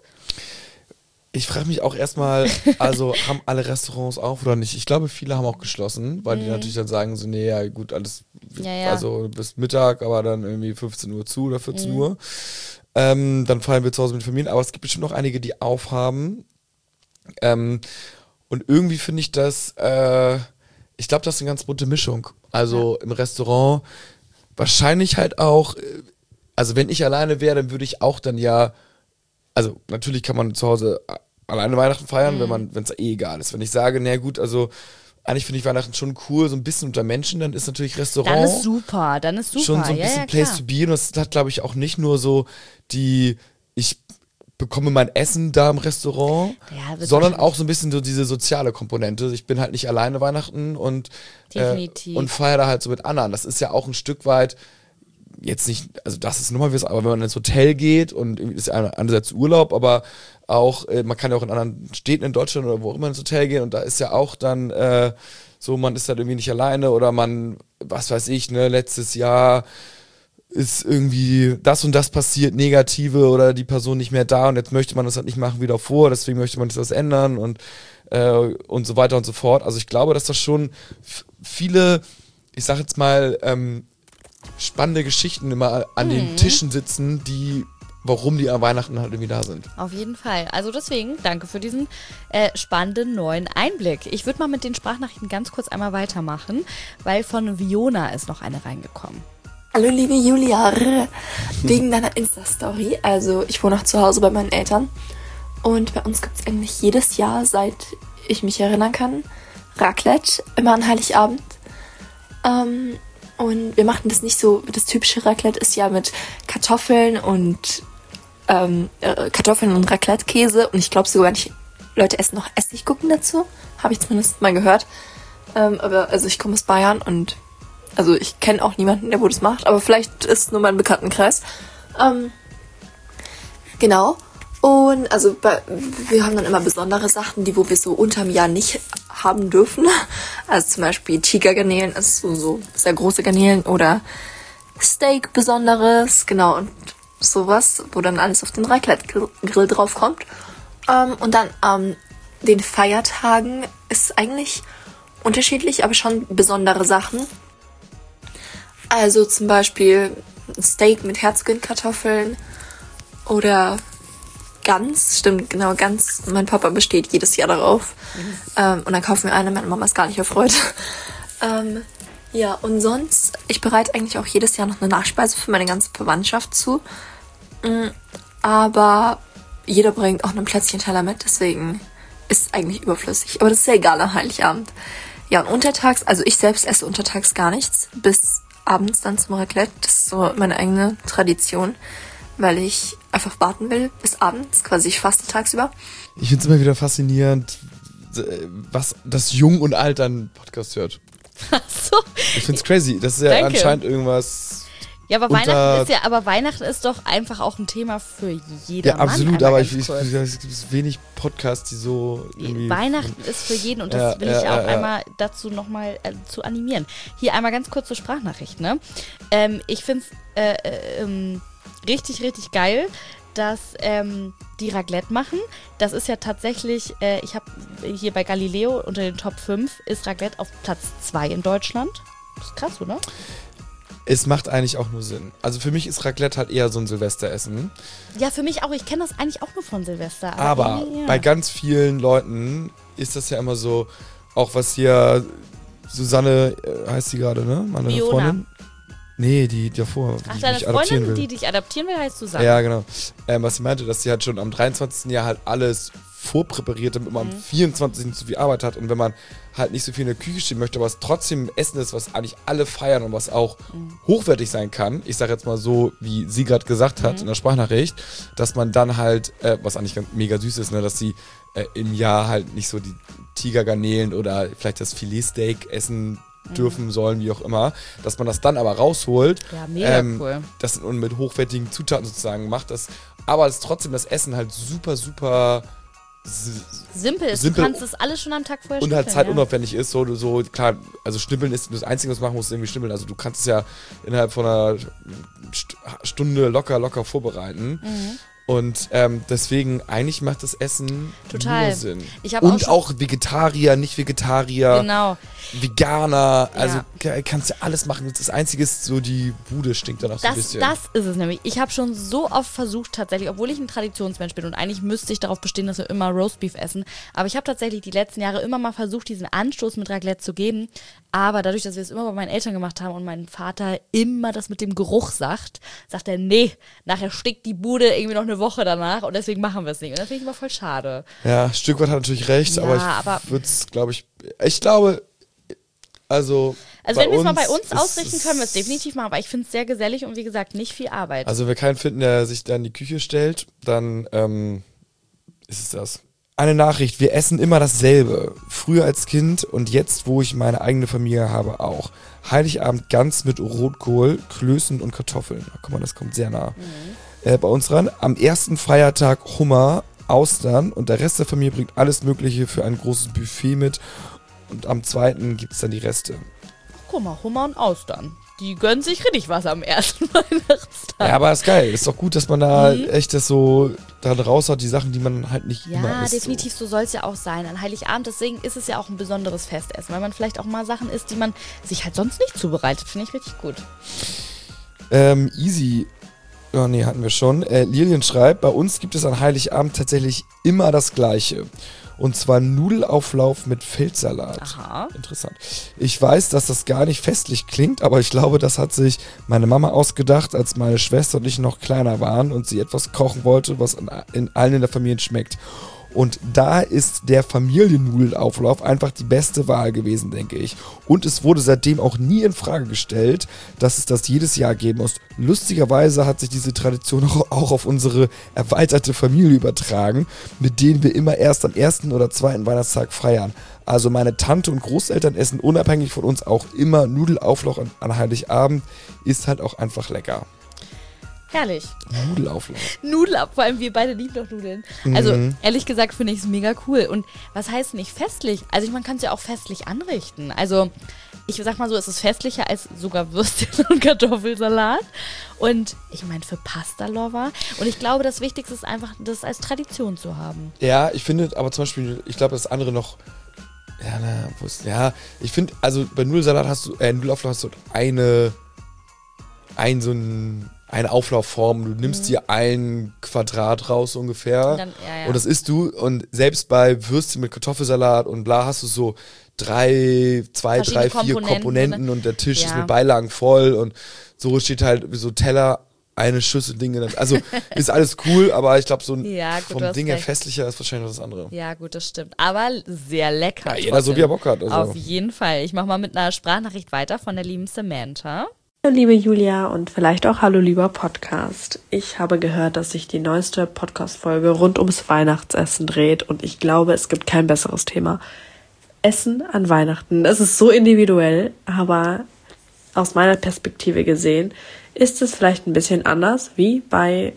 Speaker 4: Ich frage mich auch erstmal, also haben alle Restaurants auf oder nicht? Ich glaube, viele haben auch geschlossen, weil mm. die natürlich dann sagen so, nee, ja gut, alles,
Speaker 3: ja, ja.
Speaker 4: also bis Mittag, aber dann irgendwie fünfzehn Uhr zu oder vierzehn
Speaker 3: mm.
Speaker 4: Uhr. Ähm, dann feiern wir zu Hause mit Familien, aber es gibt bestimmt noch einige, die aufhaben. Ähm, und irgendwie finde ich das, äh, ich glaube, das ist eine ganz bunte Mischung. Also ja. im Restaurant wahrscheinlich halt auch, also wenn ich alleine wäre, dann würde ich auch dann ja, also natürlich kann man zu Hause alleine Weihnachten feiern, mhm. wenn man, wenn es eh egal ist. Wenn ich sage, na gut, also eigentlich finde ich Weihnachten schon cool, so ein bisschen unter Menschen, dann ist natürlich Restaurant.
Speaker 3: Dann ist super, dann ist super.
Speaker 4: Schon so ein
Speaker 3: ja,
Speaker 4: bisschen
Speaker 3: ja,
Speaker 4: Place
Speaker 3: klar.
Speaker 4: to be. Und das hat, glaube ich, auch nicht nur so die, ich bekomme mein Essen da im Restaurant,
Speaker 3: ja,
Speaker 4: sondern auch so ein bisschen so diese soziale Komponente. Ich bin halt nicht alleine Weihnachten und, äh, und feiere da halt so mit anderen. Das ist ja auch ein Stück weit, jetzt nicht, also das ist nochmal was, aber wenn man ins Hotel geht und ist ja einerseits Urlaub, aber auch, äh, man kann ja auch in anderen Städten in Deutschland oder wo auch immer ins Hotel gehen und da ist ja auch dann äh, so, man ist halt irgendwie nicht alleine oder man, was weiß ich, ne, letztes Jahr ist irgendwie das und das passiert, Negative oder die Person nicht mehr da und jetzt möchte man das halt nicht machen wie davor, deswegen möchte man das ändern und, äh, und so weiter und so fort. Also ich glaube, dass das schon f- viele, ich sag jetzt mal, ähm, spannende Geschichten immer an mhm. den Tischen sitzen, die, warum die an Weihnachten halt irgendwie da sind.
Speaker 3: Auf jeden Fall. Also deswegen, danke für diesen äh, spannenden neuen Einblick. Ich würde mal mit den Sprachnachrichten ganz kurz einmal weitermachen, weil von Viona ist noch eine reingekommen.
Speaker 5: Hallo liebe Julia, wegen deiner Insta-Story, also ich wohne noch zu Hause bei meinen Eltern und bei uns gibt es eigentlich jedes Jahr, seit ich mich erinnern kann, Raclette, immer an Heiligabend. Ähm, und wir machen das nicht so, das typische Raclette ist ja mit Kartoffeln und ähm, äh, Kartoffeln und Raclette-Käse und ich glaube sogar nicht, Leute essen noch Essiggurken dazu, habe ich zumindest mal gehört. Ähm, aber also ich komme aus Bayern und also ich kenne auch niemanden, der wo das macht, aber vielleicht ist es nur mein Bekanntenkreis. Ähm, genau. Und also bei, wir haben dann immer besondere Sachen, die wo wir so unterm Jahr nicht haben dürfen. Also zum Beispiel Tigergarnelen, also so, so sehr große Garnelen oder Steak Besonderes, genau, und sowas, wo dann alles auf den Raclette-Grill drauf kommt. Ähm, und dann an ähm, den Feiertagen ist eigentlich unterschiedlich, aber schon besondere Sachen. Also zum Beispiel ein Steak mit Herzogin-Kartoffeln oder Gans, stimmt, genau, Gans. Mein Papa besteht jedes Jahr darauf. Mhm. Ähm, und dann kaufen wir eine, meine Mama ist gar nicht erfreut. ähm, ja, und sonst, ich bereite eigentlich auch jedes Jahr noch eine Nachspeise für meine ganze Verwandtschaft zu. Mhm, aber jeder bringt auch einen Plätzchenteller mit, deswegen ist es eigentlich überflüssig. Aber das ist ja egal am Heiligabend. Ja, und untertags, also ich selbst esse untertags gar nichts, bis abends dann zum Raclette. Das ist so meine eigene Tradition, weil ich einfach warten will bis abends, quasi ich faste tagsüber.
Speaker 4: Ich finde es immer wieder faszinierend, was das Jung und Alt an Podcast hört.
Speaker 3: Ach so.
Speaker 4: Ich finde es crazy. Das ist ja
Speaker 3: Danke.
Speaker 4: Anscheinend irgendwas.
Speaker 3: Ja, aber Weihnachten ist ja, aber Weihnachten ist doch einfach auch ein Thema für jeder.
Speaker 4: Ja, absolut, aber ich, ich, ich, es gibt wenig Podcasts, die so irgendwie.
Speaker 3: Weihnachten ist für jeden und das
Speaker 4: ja,
Speaker 3: will
Speaker 4: ja,
Speaker 3: ich auch
Speaker 4: ja,
Speaker 3: einmal dazu nochmal äh, zu animieren. Hier einmal ganz kurze Sprachnachricht, ne? Ähm, ich finde es äh, äh, ähm, richtig, richtig geil, dass ähm, die Raclette machen. Das ist ja tatsächlich, äh, ich habe hier bei Galileo unter den Top fünf ist Raclette auf Platz zwei in Deutschland. Das ist krass, oder?
Speaker 4: Es macht eigentlich auch nur Sinn. Also für mich ist Raclette halt eher so ein Silvesteressen.
Speaker 3: Ja, für mich auch. Ich kenne das eigentlich auch nur von Silvester. Aber,
Speaker 4: Aber
Speaker 3: ja.
Speaker 4: bei ganz vielen Leuten ist das ja immer so, auch was hier Susanne, äh, heißt sie gerade, ne? Meine
Speaker 3: Fiona.
Speaker 4: Freundin. Nee, die davor.
Speaker 3: Ach,
Speaker 4: die
Speaker 3: deine
Speaker 4: mich adoptieren
Speaker 3: Freundin,
Speaker 4: will.
Speaker 3: die dich adoptieren will, heißt Susanne.
Speaker 4: Ja, genau. Ähm, was sie meinte, dass sie halt schon am dreiundzwanzigsten Jahr halt alles vorpräpariert, damit man
Speaker 3: Mhm.
Speaker 4: am vierundzwanzigsten nicht so viel Arbeit hat. Und wenn man halt nicht so viel in der Küche stehen möchte, aber es trotzdem Essen ist, was eigentlich alle feiern und was auch
Speaker 3: Mhm.
Speaker 4: hochwertig sein kann, ich sage jetzt mal so, wie sie gerade gesagt hat
Speaker 3: Mhm.
Speaker 4: in der Sprachnachricht, dass man dann halt, äh, was eigentlich ganz mega süß ist, ne, dass sie äh, im Jahr halt nicht so die Tigergarnelen oder vielleicht das Filetsteak essen dürfen sollen, wie auch immer, dass man das dann aber rausholt,
Speaker 3: Ja, mega
Speaker 4: ähm,
Speaker 3: cool.
Speaker 4: das und mit hochwertigen Zutaten sozusagen macht, das, aber es trotzdem das Essen halt super, super s-
Speaker 3: Simpel ist,
Speaker 4: simpel
Speaker 3: du kannst das alles schon am Tag vorher
Speaker 4: und halt
Speaker 3: schnippeln,
Speaker 4: zeitaufwendig ist, so, so, klar, also schnippeln ist das Einzige, was du machen musst, ist irgendwie schnippeln, also du kannst es ja innerhalb von einer St- Stunde locker, locker vorbereiten.
Speaker 3: Mhm.
Speaker 4: Und ähm, deswegen, eigentlich macht das Essen
Speaker 3: Total.
Speaker 4: nur Sinn.
Speaker 3: Ich hab auch
Speaker 4: Und
Speaker 3: schon-
Speaker 4: auch Vegetarier, nicht Vegetarier,
Speaker 3: Ja. Genau.
Speaker 4: Veganer, also
Speaker 3: Ja.
Speaker 4: ka- kannst du alles machen. Das Einzige ist so, die Bude stinkt dann auch so ein
Speaker 3: Das,
Speaker 4: bisschen.
Speaker 3: das ist es nämlich. Ich habe schon so oft versucht, tatsächlich, obwohl ich ein Traditionsmensch bin und eigentlich müsste ich darauf bestehen, dass wir immer Roastbeef essen, aber ich habe tatsächlich die letzten Jahre immer mal versucht, diesen Anstoß mit Raclette zu geben, aber dadurch, dass wir es immer bei meinen Eltern gemacht haben und mein Vater immer das mit dem Geruch sagt, sagt er, nee, nachher stinkt die Bude irgendwie noch eine Woche danach und deswegen machen wir es nicht. Und das finde ich immer voll schade.
Speaker 4: Ja, ein Stück weit hat natürlich recht,
Speaker 3: Ja,
Speaker 4: aber
Speaker 3: aber-
Speaker 4: ich würde es, glaube ich, ich glaube, also
Speaker 3: Also
Speaker 4: bei
Speaker 3: wenn wir es mal bei
Speaker 4: uns
Speaker 3: uns
Speaker 4: ist
Speaker 3: ausrichten, können wir es definitiv machen, aber ich finde es sehr gesellig und wie gesagt, nicht viel Arbeit.
Speaker 4: Also wenn wir keinen finden, der sich da in die Küche stellt, dann ähm, ist es das. Eine Nachricht, wir essen immer dasselbe. Früher als Kind und jetzt, wo ich meine eigene Familie habe, auch. Heiligabend ganz mit Rotkohl, Klößen und Kartoffeln. Ach, guck mal, das kommt sehr nah.
Speaker 3: Mhm.
Speaker 4: Äh, bei uns ran. Am ersten Feiertag Hummer, Austern und der Rest der Familie bringt alles Mögliche für ein großes Buffet mit. Und am zweiten gibt es dann die Reste.
Speaker 3: Guck mal, Hummer und Austern. Die gönnen sich richtig was am ersten Weihnachtstag.
Speaker 4: Ja, aber ist geil. Ist doch gut, dass man da
Speaker 3: Mhm.
Speaker 4: echt das so dann raus hat, die Sachen, die man halt nicht immer
Speaker 3: Ja,
Speaker 4: isst.
Speaker 3: definitiv, so soll es ja auch sein. An Heiligabend, deswegen ist es ja auch ein besonderes Festessen, weil man vielleicht auch mal Sachen isst, die man sich halt sonst nicht zubereitet. Finde ich richtig gut.
Speaker 4: Ähm, easy. Oh, nee, hatten wir schon. Äh, Lilian schreibt, bei uns gibt es an Heiligabend tatsächlich immer das Gleiche. Und zwar Nudelauflauf mit Feldsalat.
Speaker 3: Aha.
Speaker 4: Interessant. Ich weiß, dass das gar nicht festlich klingt, aber ich glaube, das hat sich meine Mama ausgedacht, als meine Schwester und ich noch kleiner waren und sie etwas kochen wollte, was in, in allen in der Familie schmeckt. Und da ist der Familiennudelauflauf einfach die beste Wahl gewesen, denke ich. Und es wurde seitdem auch nie in Frage gestellt, dass es das jedes Jahr geben muss. Lustigerweise hat sich diese Tradition auch, auch auf unsere erweiterte Familie übertragen, mit denen wir immer erst am ersten oder zweiten Weihnachtstag feiern. Also meine Tante und Großeltern essen unabhängig von uns auch immer Nudelauflauf an, an Heiligabend. Ist halt auch einfach lecker.
Speaker 3: Herrlich.
Speaker 4: Nudelauflauf.
Speaker 3: Nudelab, vor allem wir beide lieben doch Nudeln. Also
Speaker 4: Mhm.
Speaker 3: ehrlich gesagt finde ich es mega cool. Und was heißt nicht festlich? Also ich, man kann es ja auch festlich anrichten. Also ich sag mal so, es ist festlicher als sogar Würstchen und Kartoffelsalat. Und ich meine für Pasta-Lover. Und ich glaube, das Wichtigste ist einfach, das als Tradition zu haben.
Speaker 4: Ja, ich finde aber zum Beispiel, ich glaube, das andere noch. Ja, na, wo ist. Ja, ich finde, also bei Nudelsalat hast du, äh, Nudelauflauf hast du eine. Ein so ein. Eine Auflaufform. Du nimmst
Speaker 3: Mhm.
Speaker 4: dir ein Quadrat raus ungefähr.
Speaker 3: Und dann, ja, ja.
Speaker 4: Und das isst du. Und selbst bei Würstchen mit Kartoffelsalat und bla hast du so drei, zwei, drei,
Speaker 3: Verschiedene
Speaker 4: vier
Speaker 3: Komponenten,
Speaker 4: Komponenten und der Tisch ist
Speaker 3: Ja.
Speaker 4: mit Beilagen voll und so steht halt so Teller, eine Schüssel Dinge. Also ist alles cool, aber ich glaube, so ein
Speaker 3: Ja, gut,
Speaker 4: vom
Speaker 3: du hast
Speaker 4: Ding her
Speaker 3: recht.
Speaker 4: festlicher ist wahrscheinlich noch das andere.
Speaker 3: Ja, gut, das stimmt. Aber sehr lecker.
Speaker 4: Ja, jeder so, wie er Bock hat, also.
Speaker 3: Auf jeden Fall. Ich mache mal mit einer Sprachnachricht weiter von der lieben Samantha.
Speaker 6: Hallo liebe Julia und vielleicht auch hallo lieber Podcast. Ich habe gehört, dass sich die neueste Podcast-Folge rund ums Weihnachtsessen dreht und ich glaube, es gibt kein besseres Thema. Essen an Weihnachten, das ist so individuell, aber aus meiner Perspektive gesehen ist es vielleicht ein bisschen anders wie bei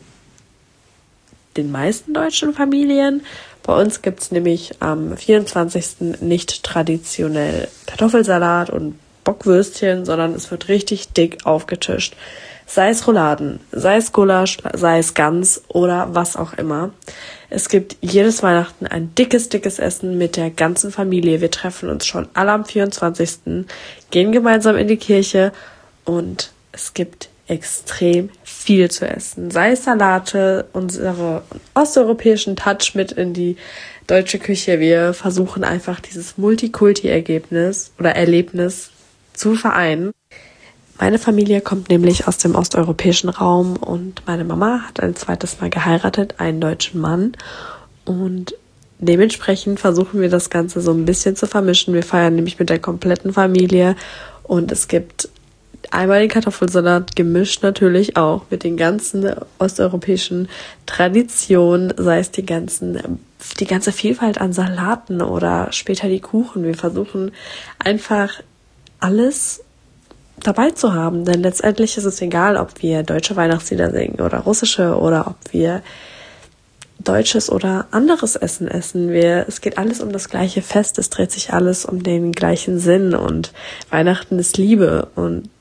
Speaker 6: den meisten deutschen Familien. Bei uns gibt es nämlich am vierundzwanzigsten nicht traditionell Kartoffelsalat und Bockwürstchen, sondern es wird richtig dick aufgetischt. Sei es Rouladen, sei es Gulasch, sei es Gans oder was auch immer. Es gibt jedes Weihnachten ein dickes, dickes Essen mit der ganzen Familie. Wir treffen uns schon alle am vierundzwanzigsten, gehen gemeinsam in die Kirche und es gibt extrem viel zu essen. Sei es Salate, unsere osteuropäischen Touch mit in die deutsche Küche. Wir versuchen einfach dieses Multikulti-Ergebnis oder Erlebnis zu vereinen. Meine Familie kommt nämlich aus dem osteuropäischen Raum und meine Mama hat ein zweites Mal geheiratet, einen deutschen Mann. Und dementsprechend versuchen wir das Ganze so ein bisschen zu vermischen. Wir feiern nämlich mit der kompletten Familie und es gibt einmal den Kartoffelsalat, gemischt natürlich auch mit den ganzen osteuropäischen Traditionen, sei es die ganzen, die ganze Vielfalt an Salaten oder später die Kuchen. Wir versuchen einfach alles dabei zu haben, denn letztendlich ist es egal, ob wir deutsche Weihnachtslieder singen oder russische oder ob wir deutsches oder anderes Essen essen. Wir, es geht alles um das gleiche Fest, es dreht sich alles um den gleichen Sinn und Weihnachten ist Liebe und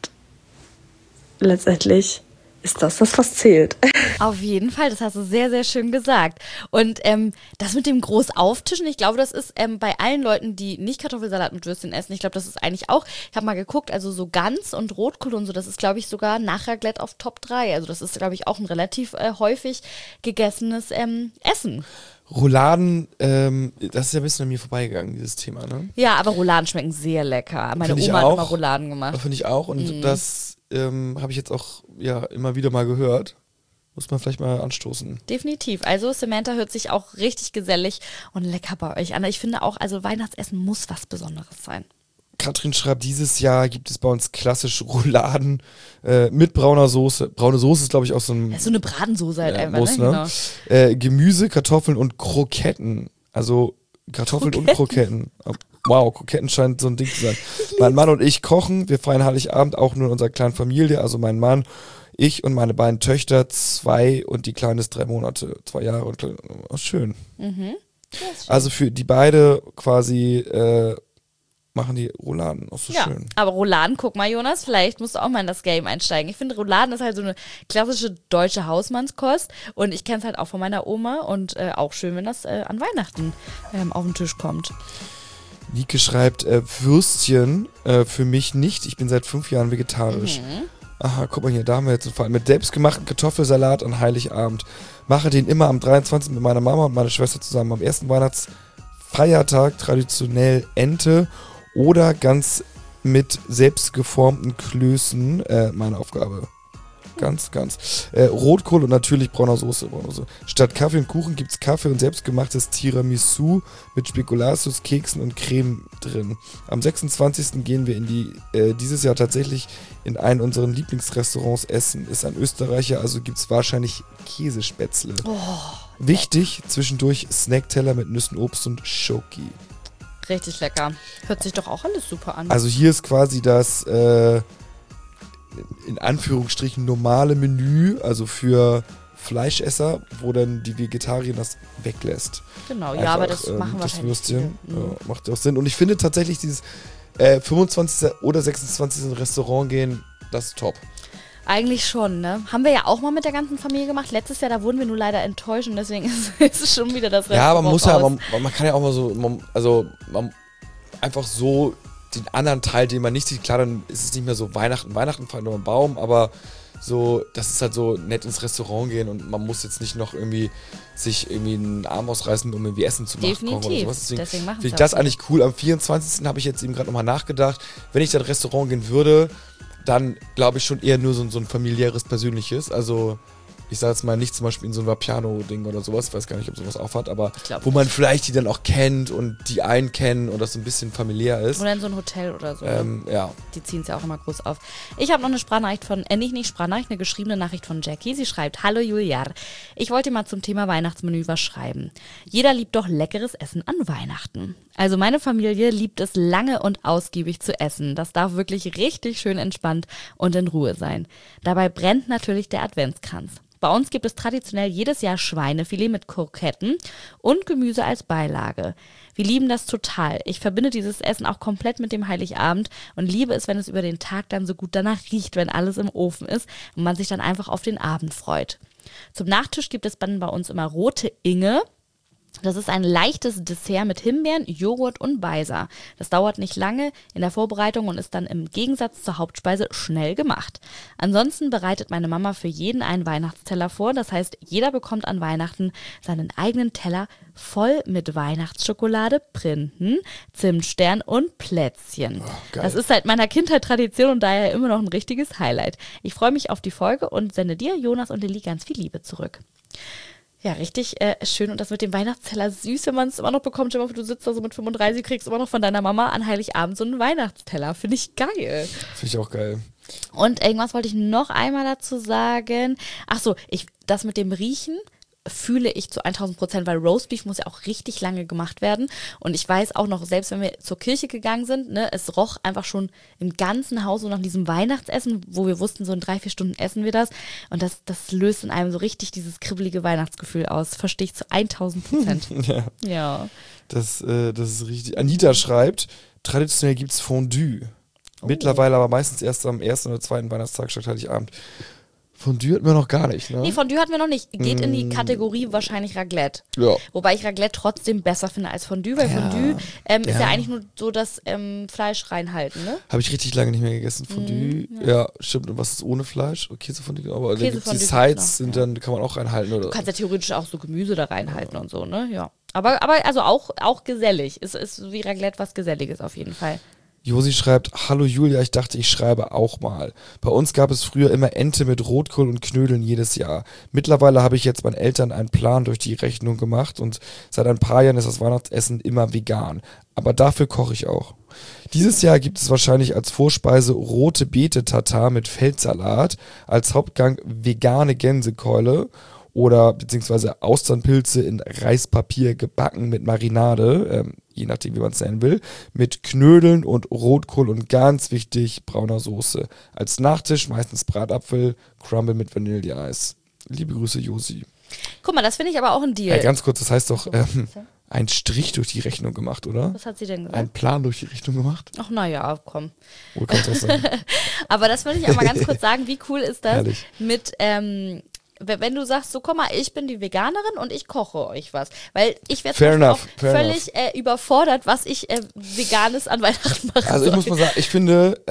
Speaker 6: letztendlich ist das das, was zählt.
Speaker 3: Auf jeden Fall, das hast du sehr, sehr schön gesagt. Und ähm, das mit dem groß Auftischen, ich glaube, das ist ähm, bei allen Leuten, die nicht Kartoffelsalat mit Würstchen essen, ich glaube, das ist eigentlich auch, ich habe mal geguckt, also so Gans und Rotkohl und so, das ist, glaube ich, sogar nach Raclette auf Top drei. Also das ist, glaube ich, auch ein relativ äh, häufig gegessenes ähm, Essen.
Speaker 4: Rouladen, ähm, das ist ja ein bisschen an mir vorbeigegangen, dieses Thema, ne?
Speaker 3: Ja, aber Rouladen schmecken sehr lecker. Meine
Speaker 4: Find ich
Speaker 3: Oma
Speaker 4: auch.
Speaker 3: hat immer Rouladen gemacht.
Speaker 4: Finde ich auch und
Speaker 3: Mhm.
Speaker 4: das ähm, habe ich jetzt auch ja immer wieder mal gehört. Muss man vielleicht mal anstoßen.
Speaker 3: Definitiv. Also Samantha hört sich auch richtig gesellig und lecker bei euch an. Ich finde auch, also Weihnachtsessen muss was Besonderes sein.
Speaker 4: Katrin schreibt, dieses Jahr gibt es bei uns klassisch Rouladen äh, mit brauner Soße. Braune Soße ist, glaube ich, auch so ein
Speaker 3: Ja, so eine Bratensoße halt
Speaker 4: ja,
Speaker 3: einfach,
Speaker 4: muss,
Speaker 3: ne?
Speaker 4: ne?
Speaker 3: Genau.
Speaker 4: Äh, Gemüse, Kartoffeln und Kroketten. Also Kartoffeln und Kroketten. Wow, Kroketten scheint so ein Ding zu sein. Mein Mann und ich kochen. Wir feiern Heiligabend auch nur in unserer kleinen Familie. Also mein Mann, ich und meine beiden Töchter, zwei und die Kleine ist drei Monate, zwei Jahre. Und oh, schön.
Speaker 3: Mhm. Ja, ist schön.
Speaker 4: Also für die beide quasi äh, machen die Rouladen auch so
Speaker 3: Ja,
Speaker 4: schön.
Speaker 3: aber Rouladen, guck mal, Jonas, vielleicht musst du auch mal in das Game einsteigen. Ich finde, Rouladen ist halt so eine klassische deutsche Hausmannskost und ich kenne es halt auch von meiner Oma und äh, auch schön, wenn das äh, an Weihnachten ähm, auf den Tisch kommt.
Speaker 4: Nike schreibt, äh, Würstchen äh, für mich nicht. Ich bin seit fünf Jahren vegetarisch.
Speaker 3: Mhm.
Speaker 4: Aha, guck mal hier, da haben wir jetzt einen Fall. Mit selbstgemachten Kartoffelsalat an Heiligabend. Mache den immer am dreiundzwanzigsten mit meiner Mama und meiner Schwester zusammen. Am ersten Weihnachtsfeiertag traditionell Ente oder ganz mit selbst geformten Klößen. Äh, meine Aufgabe. Ganz, ganz. Äh, Rotkohl und natürlich brauner Soße, brauner Soße. Statt Kaffee und Kuchen gibt es Kaffee und selbstgemachtes Tiramisu mit Spekulatius, Keksen und Creme drin. Am sechsundzwanzigsten gehen wir in die, äh, dieses Jahr tatsächlich in einen unserer Lieblingsrestaurants essen. Ist ein Österreicher, also gibt es wahrscheinlich Käsespätzle.
Speaker 3: Oh,
Speaker 4: Wichtig, zwischendurch Snackteller mit Nüssen, Obst und Schoki.
Speaker 3: richtig lecker. Hört sich doch auch alles super an.
Speaker 4: Also hier ist quasi das äh, in Anführungsstrichen normale Menü, also für Fleischesser, wo dann die Vegetarier das weglässt.
Speaker 3: genau, ja,
Speaker 4: Einfach,
Speaker 3: aber das
Speaker 4: ähm,
Speaker 3: machen
Speaker 4: das
Speaker 3: wahrscheinlich
Speaker 4: Würstchen.
Speaker 3: viele. Mhm.
Speaker 4: Ja, macht ja auch Sinn. Und ich finde tatsächlich dieses äh, fünfundzwanzigsten oder sechsundzwanzigsten Restaurant gehen, das ist top.
Speaker 3: Eigentlich schon, ne? Haben wir ja auch mal mit der ganzen Familie gemacht. Letztes Jahr, da wurden wir nur leider enttäuscht und deswegen ist, ist es schon wieder das Restaurant
Speaker 4: Ja, man muss ja,
Speaker 3: raus.
Speaker 4: man, man kann ja auch mal so, man, also man, einfach so den anderen Teil, den man nicht sieht, klar, dann ist es nicht mehr so Weihnachten, Weihnachten feiern nur einen Baum, aber so, das ist halt so nett ins Restaurant gehen und man muss jetzt nicht noch irgendwie sich irgendwie einen Arm ausreißen, um irgendwie Essen zu machen.
Speaker 3: Definitiv.
Speaker 4: Oder sowas. Deswegen,
Speaker 3: Deswegen machen
Speaker 4: finde ich
Speaker 3: sie
Speaker 4: das
Speaker 3: auch.
Speaker 4: eigentlich cool. Am vierundzwanzigsten habe ich jetzt eben gerade nochmal nachgedacht, wenn ich dann Restaurant gehen würde, dann glaube ich schon eher nur so, so ein familiäres, persönliches, also ich sage jetzt mal nicht zum Beispiel in so ein Vapiano-Ding oder sowas, ich weiß gar nicht, ob sowas aufhat, aber
Speaker 3: Ich glaub
Speaker 4: wo man vielleicht die dann auch kennt und die einen kennen und das so ein bisschen familiär ist.
Speaker 3: Oder in so ein Hotel oder so.
Speaker 4: Ähm, ja.
Speaker 3: Die ziehen es ja auch immer groß auf. Ich habe noch eine Sprachnachricht von, äh, nicht, nicht Sprachnachricht, eine geschriebene Nachricht von Jackie. Sie schreibt, hallo Julia, ich wollte mal zum Thema Weihnachtsmenü was schreiben. Jeder liebt doch leckeres Essen an Weihnachten. Also meine Familie liebt es lange und ausgiebig zu essen. Das darf wirklich richtig schön entspannt und in Ruhe sein. Dabei brennt natürlich der Adventskranz. Bei uns gibt es traditionell jedes Jahr Schweinefilet mit Kroketten und Gemüse als Beilage. Wir lieben das total. Ich verbinde dieses Essen auch komplett mit dem Heiligabend und liebe es, wenn es über den Tag dann so gut danach riecht, wenn alles im Ofen ist und man sich dann einfach auf den Abend freut. Zum Nachtisch gibt es dann bei uns immer rote Inge. Das ist ein leichtes Dessert mit Himbeeren, Joghurt und Beiser. Das dauert nicht lange in der Vorbereitung und ist dann im Gegensatz zur Hauptspeise schnell gemacht. Ansonsten bereitet meine Mama für jeden einen Weihnachtsteller vor. Das heißt, jeder bekommt an Weihnachten seinen eigenen Teller voll mit Weihnachtsschokolade, Printen, Zimtstern und Plätzchen.
Speaker 4: Oh, geil.
Speaker 3: Das ist seit meiner Kindheit Tradition und daher immer noch ein richtiges Highlight. Ich freue mich auf die Folge und sende dir, Jonas und Lilly, ganz viel Liebe zurück. Ja, richtig äh, schön. Und das mit dem Weihnachtsteller süß, wenn man es immer noch bekommt. Stell dir mal vor, du sitzt da so mit fünfunddreißig, kriegst immer noch von deiner Mama an Heiligabend so einen Weihnachtsteller. Finde ich geil.
Speaker 4: Finde ich auch geil.
Speaker 3: Und irgendwas wollte ich noch einmal dazu sagen. Ach so, ich, das mit dem Riechen fühle ich zu tausend Prozent, weil Roastbeef muss ja auch richtig lange gemacht werden. Und ich weiß auch noch, selbst wenn wir zur Kirche gegangen sind, ne, es roch einfach schon im ganzen Haus so nach diesem Weihnachtsessen, wo wir wussten, so in drei, vier Stunden essen wir das. Und das, das löst in einem so richtig dieses kribbelige Weihnachtsgefühl aus. Verstehe ich zu tausend Prozent.
Speaker 4: Ja.
Speaker 3: Ja.
Speaker 4: Das, äh, das ist richtig. Anita schreibt, traditionell gibt es Fondue. Mittlerweile aber meistens erst am ersten oder zweiten Weihnachtstag statt Heiligabend. Fondue hatten wir noch gar nicht, ne?
Speaker 3: Nee, Fondue hatten wir noch nicht. Geht in die
Speaker 4: Mm.
Speaker 3: Kategorie wahrscheinlich Raclette.
Speaker 4: Ja.
Speaker 3: Wobei ich Raclette trotzdem besser finde als Fondue, weil
Speaker 4: Ja.
Speaker 3: Fondue ähm, ist
Speaker 4: Ja.
Speaker 3: ja eigentlich nur so das ähm, Fleisch reinhalten, ne?
Speaker 4: Habe ich richtig lange nicht mehr gegessen. Fondue, ja. stimmt. Und was ist ohne Fleisch? Oh, Käsefondue, aber dann gibt's die
Speaker 3: Käsefondue
Speaker 4: Sides,
Speaker 3: gibt's noch,
Speaker 4: sind
Speaker 3: ja.
Speaker 4: dann, kann man auch reinhalten, oder?
Speaker 3: Du kannst ja theoretisch auch so Gemüse da reinhalten und so, ne? Ja. Aber, aber also auch, auch gesellig. Es ist wie Raclette was Geselliges auf jeden Fall.
Speaker 4: Josi schreibt, hallo Julia, ich dachte, ich schreibe auch mal. Bei uns gab es früher immer Ente mit Rotkohl und Knödeln jedes Jahr. Mittlerweile habe ich jetzt meinen Eltern einen Plan durch die Rechnung gemacht und seit ein paar Jahren ist das Weihnachtsessen immer vegan. Aber dafür koche ich auch. Dieses Jahr gibt es wahrscheinlich als Vorspeise rote Beete-Tatar mit Feldsalat, als Hauptgang vegane Gänsekeule oder beziehungsweise Austernpilze in Reispapier gebacken mit Marinade, ähm, je nachdem wie man es nennen will, mit Knödeln und Rotkohl und ganz wichtig brauner Soße. Als Nachtisch meistens Bratapfel, Crumble mit Vanilleeis. Liebe Grüße, Josi.
Speaker 3: Guck mal, das finde ich aber auch ein Deal.
Speaker 4: Äh, ganz kurz, das heißt doch ähm, ein Strich durch die Rechnung gemacht, oder?
Speaker 3: Was hat sie denn gesagt?
Speaker 4: Ein Plan durch die Rechnung gemacht?
Speaker 3: Ach naja, komm.
Speaker 4: Wohl kannst du auch sagen.
Speaker 3: Aber das würde ich auch mal ganz kurz sagen, wie cool ist das
Speaker 4: Herrlich.
Speaker 3: mit, ähm, w- wenn du sagst, so komm mal, ich bin die Veganerin und ich koche euch was. Weil ich werde
Speaker 4: Fair enough,
Speaker 3: auch
Speaker 4: fair
Speaker 3: völlig äh, überfordert, was ich äh, Veganes an Weihnachten mache.
Speaker 4: Also ich muss mal sagen, ich finde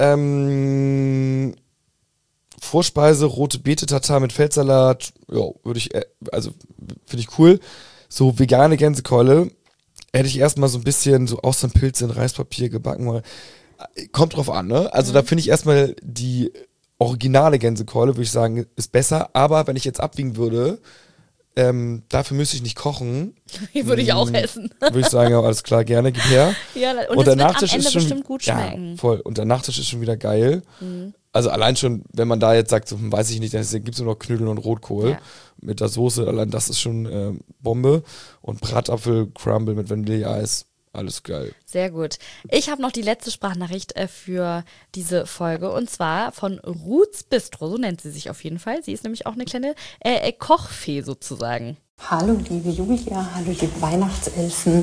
Speaker 4: ähm, Vorspeise, rote Beete-Tatar mit Feldsalat, ja, würde ich, äh, also finde ich cool. So vegane Gänsekeule hätte ich erstmal so ein bisschen so Austernpilze in Reispapier gebacken. Mal. Kommt drauf an, ne? Also
Speaker 3: Mhm.
Speaker 4: da finde ich erstmal die originale Gänsekeule, würde ich sagen, ist besser. Aber wenn ich jetzt abwiegen würde, ähm, dafür müsste ich nicht kochen.
Speaker 3: Die würde ich auch
Speaker 4: Mm,
Speaker 3: essen.
Speaker 4: Würde ich sagen, ja, alles klar, gerne, gib her.
Speaker 3: Ja, und,
Speaker 4: Und
Speaker 3: es
Speaker 4: der
Speaker 3: wird am
Speaker 4: Nachtisch
Speaker 3: Ende
Speaker 4: ist schon
Speaker 3: bestimmt gut schmecken. Mhm.
Speaker 4: Ja, voll. Und der Nachtisch ist schon wieder geil. Also allein schon, wenn man da jetzt sagt, so, hm, weiß ich nicht, dann gibt es nur noch Knödel und Rotkohl
Speaker 3: Ja.
Speaker 4: mit der Soße. Allein das ist schon äh, Bombe. Und Bratapfel, Crumble mit Vanilleeis, alles geil.
Speaker 3: Sehr gut. Ich habe noch die letzte Sprachnachricht äh, für diese Folge und zwar von Ruths Bistro, so nennt sie sich auf jeden Fall. Sie ist nämlich auch eine kleine äh, äh, Kochfee sozusagen.
Speaker 7: Hallo liebe Julia, hallo liebe Weihnachtselfen.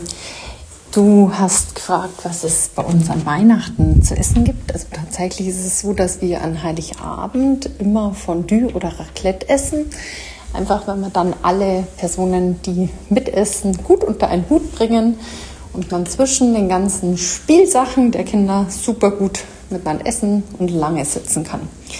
Speaker 7: Du hast gefragt, was es bei uns an Weihnachten zu essen gibt. Also tatsächlich ist es so, dass wir an Heiligabend immer Fondue oder Raclette essen. Einfach, wenn wir dann alle Personen, die mitessen, gut unter einen Hut bringen und man zwischen den ganzen Spielsachen der Kinder super gut miteinander essen und lange sitzen kann.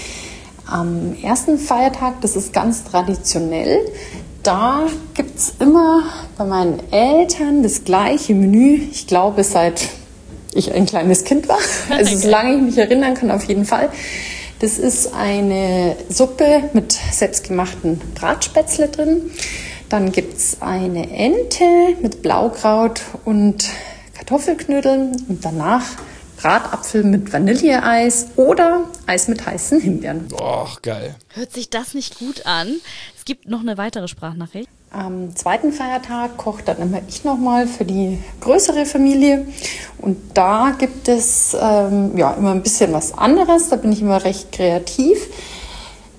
Speaker 7: Am ersten Feiertag, das ist ganz traditionell, da gibt es immer bei meinen Eltern das gleiche Menü. Ich glaube, seit ich ein kleines Kind war, also solange ich mich erinnern kann, auf jeden Fall. Das ist eine Suppe mit selbstgemachten Bratspätzle drin. Dann gibt es eine Ente mit Blaukraut und Kartoffelknödeln und danach Bratapfel mit Vanilleeis oder Eis mit heißen Himbeeren.
Speaker 4: Boah, geil.
Speaker 3: Hört sich das nicht gut an? Es gibt noch eine weitere Sprachnachricht.
Speaker 7: Am zweiten Feiertag kocht dann immer ich nochmal für die größere Familie. Und da gibt es ähm, ja immer ein bisschen was anderes. Da bin ich immer recht kreativ.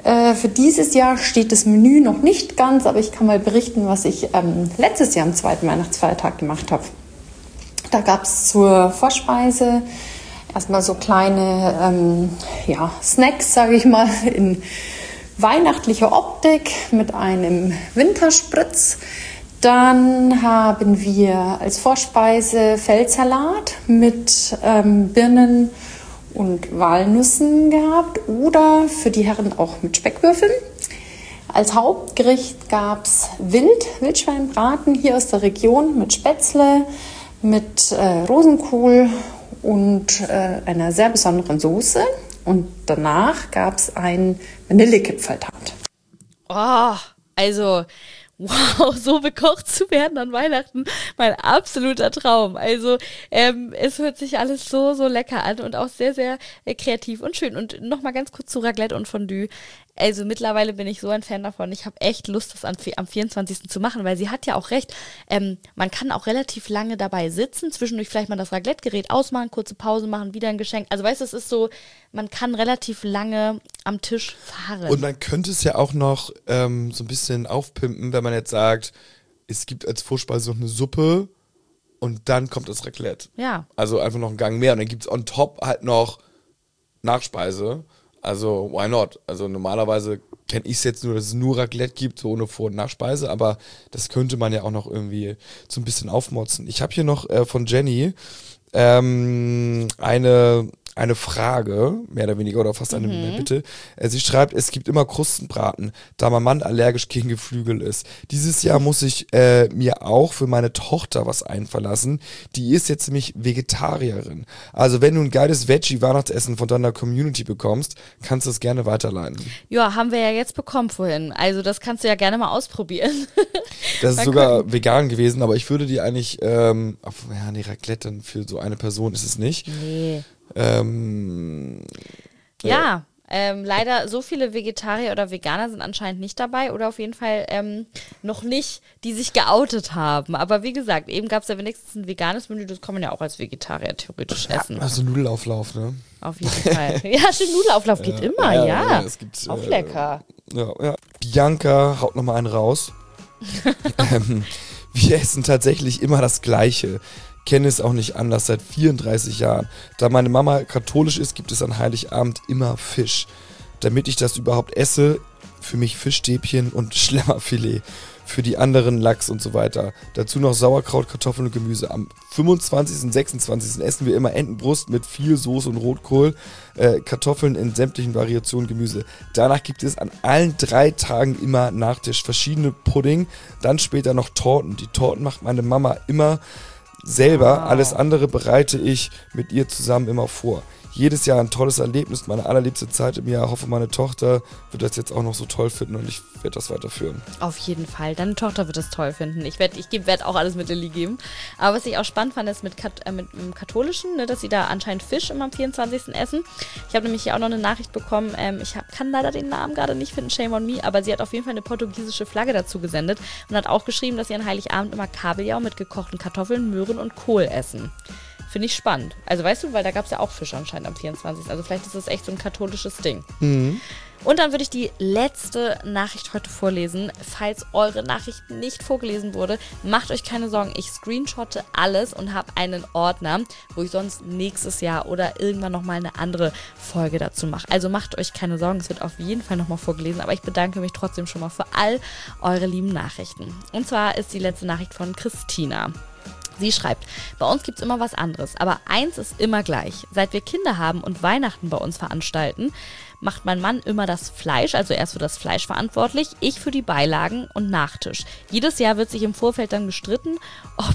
Speaker 7: Äh, für dieses Jahr steht das Menü noch nicht ganz, aber ich kann mal berichten, was ich ähm, letztes Jahr am zweiten Weihnachtsfeiertag gemacht habe. Da gab es zur Vorspeise erstmal so kleine ähm, ja, Snacks, sage ich mal, in weihnachtlicher Optik mit einem Winterspritz. Dann haben wir als Vorspeise Feldsalat mit ähm, Birnen und Walnüssen gehabt oder für die Herren auch mit Speckwürfeln. Als Hauptgericht gab es Wild, Wildschweinbraten hier aus der Region mit Spätzle, mit äh, Rosenkohl und äh, einer sehr besonderen Soße. Und danach gab es einen Vanillekipferltart.
Speaker 3: Oh, also... Wow, so bekocht zu werden an Weihnachten, mein absoluter Traum. Also ähm, es hört sich alles so, so lecker an und auch sehr, sehr äh, kreativ und schön. Und nochmal ganz kurz zu Raclette und Fondue. Also mittlerweile bin ich so ein Fan davon. Ich habe echt Lust, das an, am vierundzwanzigsten zu machen, weil sie hat ja auch recht. Ähm, man kann auch relativ lange dabei sitzen, zwischendurch vielleicht mal das Raclette-Gerät ausmachen, kurze Pause machen, wieder ein Geschenk. Also weißt du, es ist so, man kann relativ lange am Tisch fahren.
Speaker 4: Und man könnte es ja auch noch ähm, so ein bisschen aufpimpen, wenn man jetzt sagt, es gibt als Vorspeise noch eine Suppe und dann kommt das Raclette.
Speaker 3: Ja.
Speaker 4: Also einfach noch einen Gang mehr und dann gibt es on top halt noch Nachspeise. Also why not? Also normalerweise kenne ich es jetzt nur, dass es nur Raclette gibt, so ohne Vor- und Nachspeise, aber das könnte man ja auch noch irgendwie so ein bisschen aufmotzen. Ich habe hier noch äh, von Jenny ähm, eine... eine Frage, mehr oder weniger, oder fast eine
Speaker 3: Mhm.
Speaker 4: Bitte. Äh, Sie schreibt, es gibt immer Krustenbraten, da mein Mann allergisch gegen Geflügel ist. Dieses Jahr muss ich äh, mir auch für meine Tochter was einfallen lassen. Die ist jetzt nämlich Vegetarierin. Also wenn du ein geiles Veggie-Weihnachtsessen von deiner Community bekommst, kannst du es gerne weiterleiten.
Speaker 3: Ja, haben wir ja jetzt bekommen vorhin. Also das kannst du ja gerne mal ausprobieren.
Speaker 4: Das ist
Speaker 3: Mal
Speaker 4: sogar
Speaker 3: gucken.
Speaker 4: vegan gewesen, aber ich würde die eigentlich, ähm, auf, ja, nee, Raclette dann für so eine Person ist es nicht.
Speaker 3: Nee.
Speaker 4: Ähm,
Speaker 3: Ja, ähm, leider so viele Vegetarier oder Veganer sind anscheinend nicht dabei oder auf jeden Fall ähm, noch nicht, die sich geoutet haben. Aber wie gesagt, eben gab es ja wenigstens ein veganes Menü, das kann man ja auch als Vegetarier theoretisch essen.
Speaker 4: also Nudelauflauf, ne?
Speaker 3: Auf jeden Fall. Ja, stimmt, Nudelauflauf geht immer, ja.
Speaker 4: ja, es gibt,
Speaker 3: auch
Speaker 4: äh,
Speaker 3: lecker.
Speaker 4: Ja, ja. Bianca haut nochmal einen raus. ähm, wir essen tatsächlich immer das Gleiche. Kenne es auch nicht anders seit vierunddreißig Jahren. Da meine Mama katholisch ist, gibt es an Heiligabend immer Fisch. Damit ich das überhaupt esse, für mich Fischstäbchen und Schlemmerfilet. Für die anderen Lachs und so weiter. Dazu noch Sauerkraut, Kartoffeln und Gemüse. Am fünfundzwanzigsten und sechsundzwanzigsten essen wir immer Entenbrust mit viel Soße und Rotkohl, äh, Kartoffeln in sämtlichen Variationen, Gemüse. Danach gibt es an allen drei Tagen immer Nachtisch, verschiedene Pudding, dann später noch Torten. Die Torten macht meine Mama immer selber.
Speaker 3: Wow.
Speaker 4: Alles andere bereite ich mit ihr zusammen immer vor. Jedes Jahr ein tolles Erlebnis, meine allerliebste Zeit im Jahr. Hoffe, meine Tochter wird das jetzt auch noch so toll finden und ich werde das weiterführen.
Speaker 3: Auf jeden Fall. Deine Tochter wird es toll finden. Ich werde ich werd auch alles mit Lilly geben. Aber was ich auch spannend fand, ist mit, Kat äh, mit dem Katholischen, ne, dass sie da anscheinend Fisch immer am vierundzwanzigsten essen. Ich habe nämlich hier auch noch eine Nachricht bekommen. Ähm, ich hab, kann leider den Namen gerade nicht finden, shame on me, aber sie hat auf jeden Fall eine portugiesische Flagge dazu gesendet und hat auch geschrieben, dass sie an Heiligabend immer Kabeljau mit gekochten Kartoffeln, Möhren und Kohl essen. Finde ich spannend. Also weißt du, weil da gab es ja auch Fisch anscheinend am vierundzwanzigsten Also vielleicht ist das echt so ein katholisches Ding.
Speaker 4: Mhm.
Speaker 3: Und dann würde ich die letzte Nachricht heute vorlesen. Falls eure Nachricht nicht vorgelesen wurde, macht euch keine Sorgen. Ich screenshotte alles und habe einen Ordner, wo ich sonst nächstes Jahr oder irgendwann nochmal eine andere Folge dazu mache. Also macht euch keine Sorgen, es wird auf jeden Fall nochmal vorgelesen. Aber ich bedanke mich trotzdem schon mal für all eure lieben Nachrichten. Und zwar ist die letzte Nachricht von Christina. Sie schreibt, bei uns gibt's immer was anderes, aber eins ist immer gleich. Seit wir Kinder haben und Weihnachten bei uns veranstalten, macht mein Mann immer das Fleisch, also er ist für das Fleisch verantwortlich, ich für die Beilagen und Nachtisch. Jedes Jahr wird sich im Vorfeld dann gestritten, ob,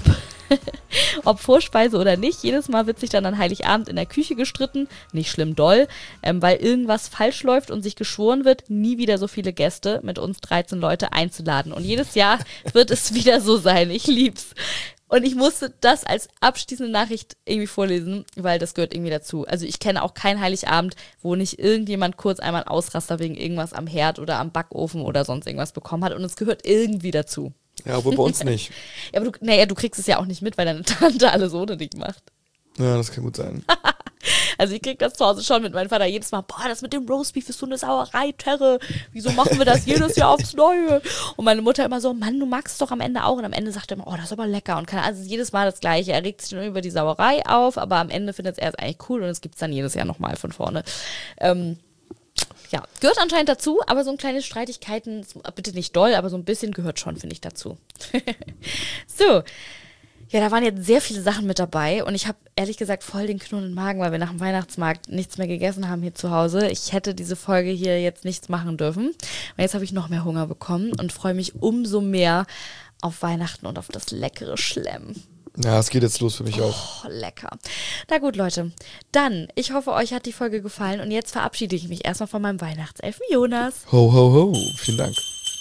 Speaker 3: ob Vorspeise oder nicht. Jedes Mal wird sich dann an Heiligabend in der Küche gestritten, nicht schlimm doll, ähm, weil irgendwas falsch läuft und sich geschworen wird, nie wieder so viele Gäste mit uns dreizehn Leute einzuladen. Und jedes Jahr wird es wieder so sein. Ich lieb's. Und ich musste das als abschließende Nachricht irgendwie vorlesen, weil das gehört irgendwie dazu. Also ich kenne auch keinen Heiligabend, wo nicht irgendjemand kurz einmal einen Ausraster wegen irgendwas am Herd oder am Backofen oder sonst irgendwas bekommen hat. Und es gehört irgendwie dazu.
Speaker 4: Ja, aber bei uns nicht.
Speaker 3: Ja, aber du, naja, du kriegst es ja auch nicht mit, weil deine Tante alles ohne dich macht.
Speaker 4: Ja, das kann gut sein.
Speaker 3: Also ich krieg das zu Hause schon mit meinem Vater jedes Mal, boah, das mit dem Roastbeef ist so eine Sauerei, Terre. Wieso machen wir das jedes Jahr aufs Neue? Und meine Mutter immer so, Mann, du magst es doch am Ende auch. Und am Ende sagt er immer, oh, das ist aber lecker. Und kann also jedes Mal das Gleiche. Er regt sich nur über die Sauerei auf, aber am Ende findet er es eigentlich cool und es gibt es dann jedes Jahr nochmal von vorne. Ähm, Ja, gehört anscheinend dazu, aber so ein kleines Streitigkeiten, bitte nicht doll, aber so ein bisschen gehört schon, finde ich, dazu. So, ja, da waren jetzt sehr viele Sachen mit dabei und ich habe ehrlich gesagt voll den knurrenden Magen, weil wir nach dem Weihnachtsmarkt nichts mehr gegessen haben hier zu Hause. Ich hätte diese Folge hier jetzt nichts machen dürfen. Und jetzt habe ich noch mehr Hunger bekommen und freue mich umso mehr auf Weihnachten und auf das leckere Schlemm.
Speaker 4: Ja, es geht jetzt los für mich auch.
Speaker 3: Oh, lecker. Na gut, Leute. Dann, ich hoffe, euch hat die Folge gefallen und jetzt verabschiede ich mich erstmal von meinem Weihnachtselfen Jonas.
Speaker 4: Ho, ho, ho. Vielen Dank.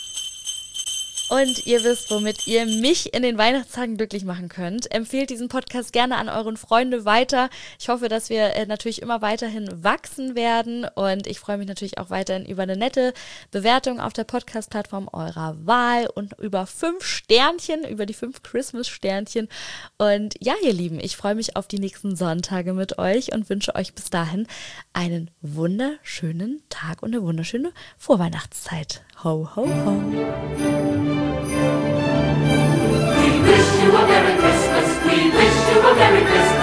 Speaker 3: Und ihr wisst, womit ihr mich in den Weihnachtstagen glücklich machen könnt. Empfehlt diesen Podcast gerne an euren Freunde weiter. Ich hoffe, dass wir äh, natürlich immer weiterhin wachsen werden. Und ich freue mich natürlich auch weiterhin über eine nette Bewertung auf der Podcast-Plattform eurer Wahl und über fünf Sternchen, über die fünf Christmas-Sternchen. Und ja, ihr Lieben, ich freue mich auf die nächsten Sonntage mit euch und wünsche euch bis dahin einen wunderschönen Tag und eine wunderschöne Vorweihnachtszeit. Ho, ho, ho.
Speaker 8: We wish you a Merry Christmas. We wish you a Merry Christmas.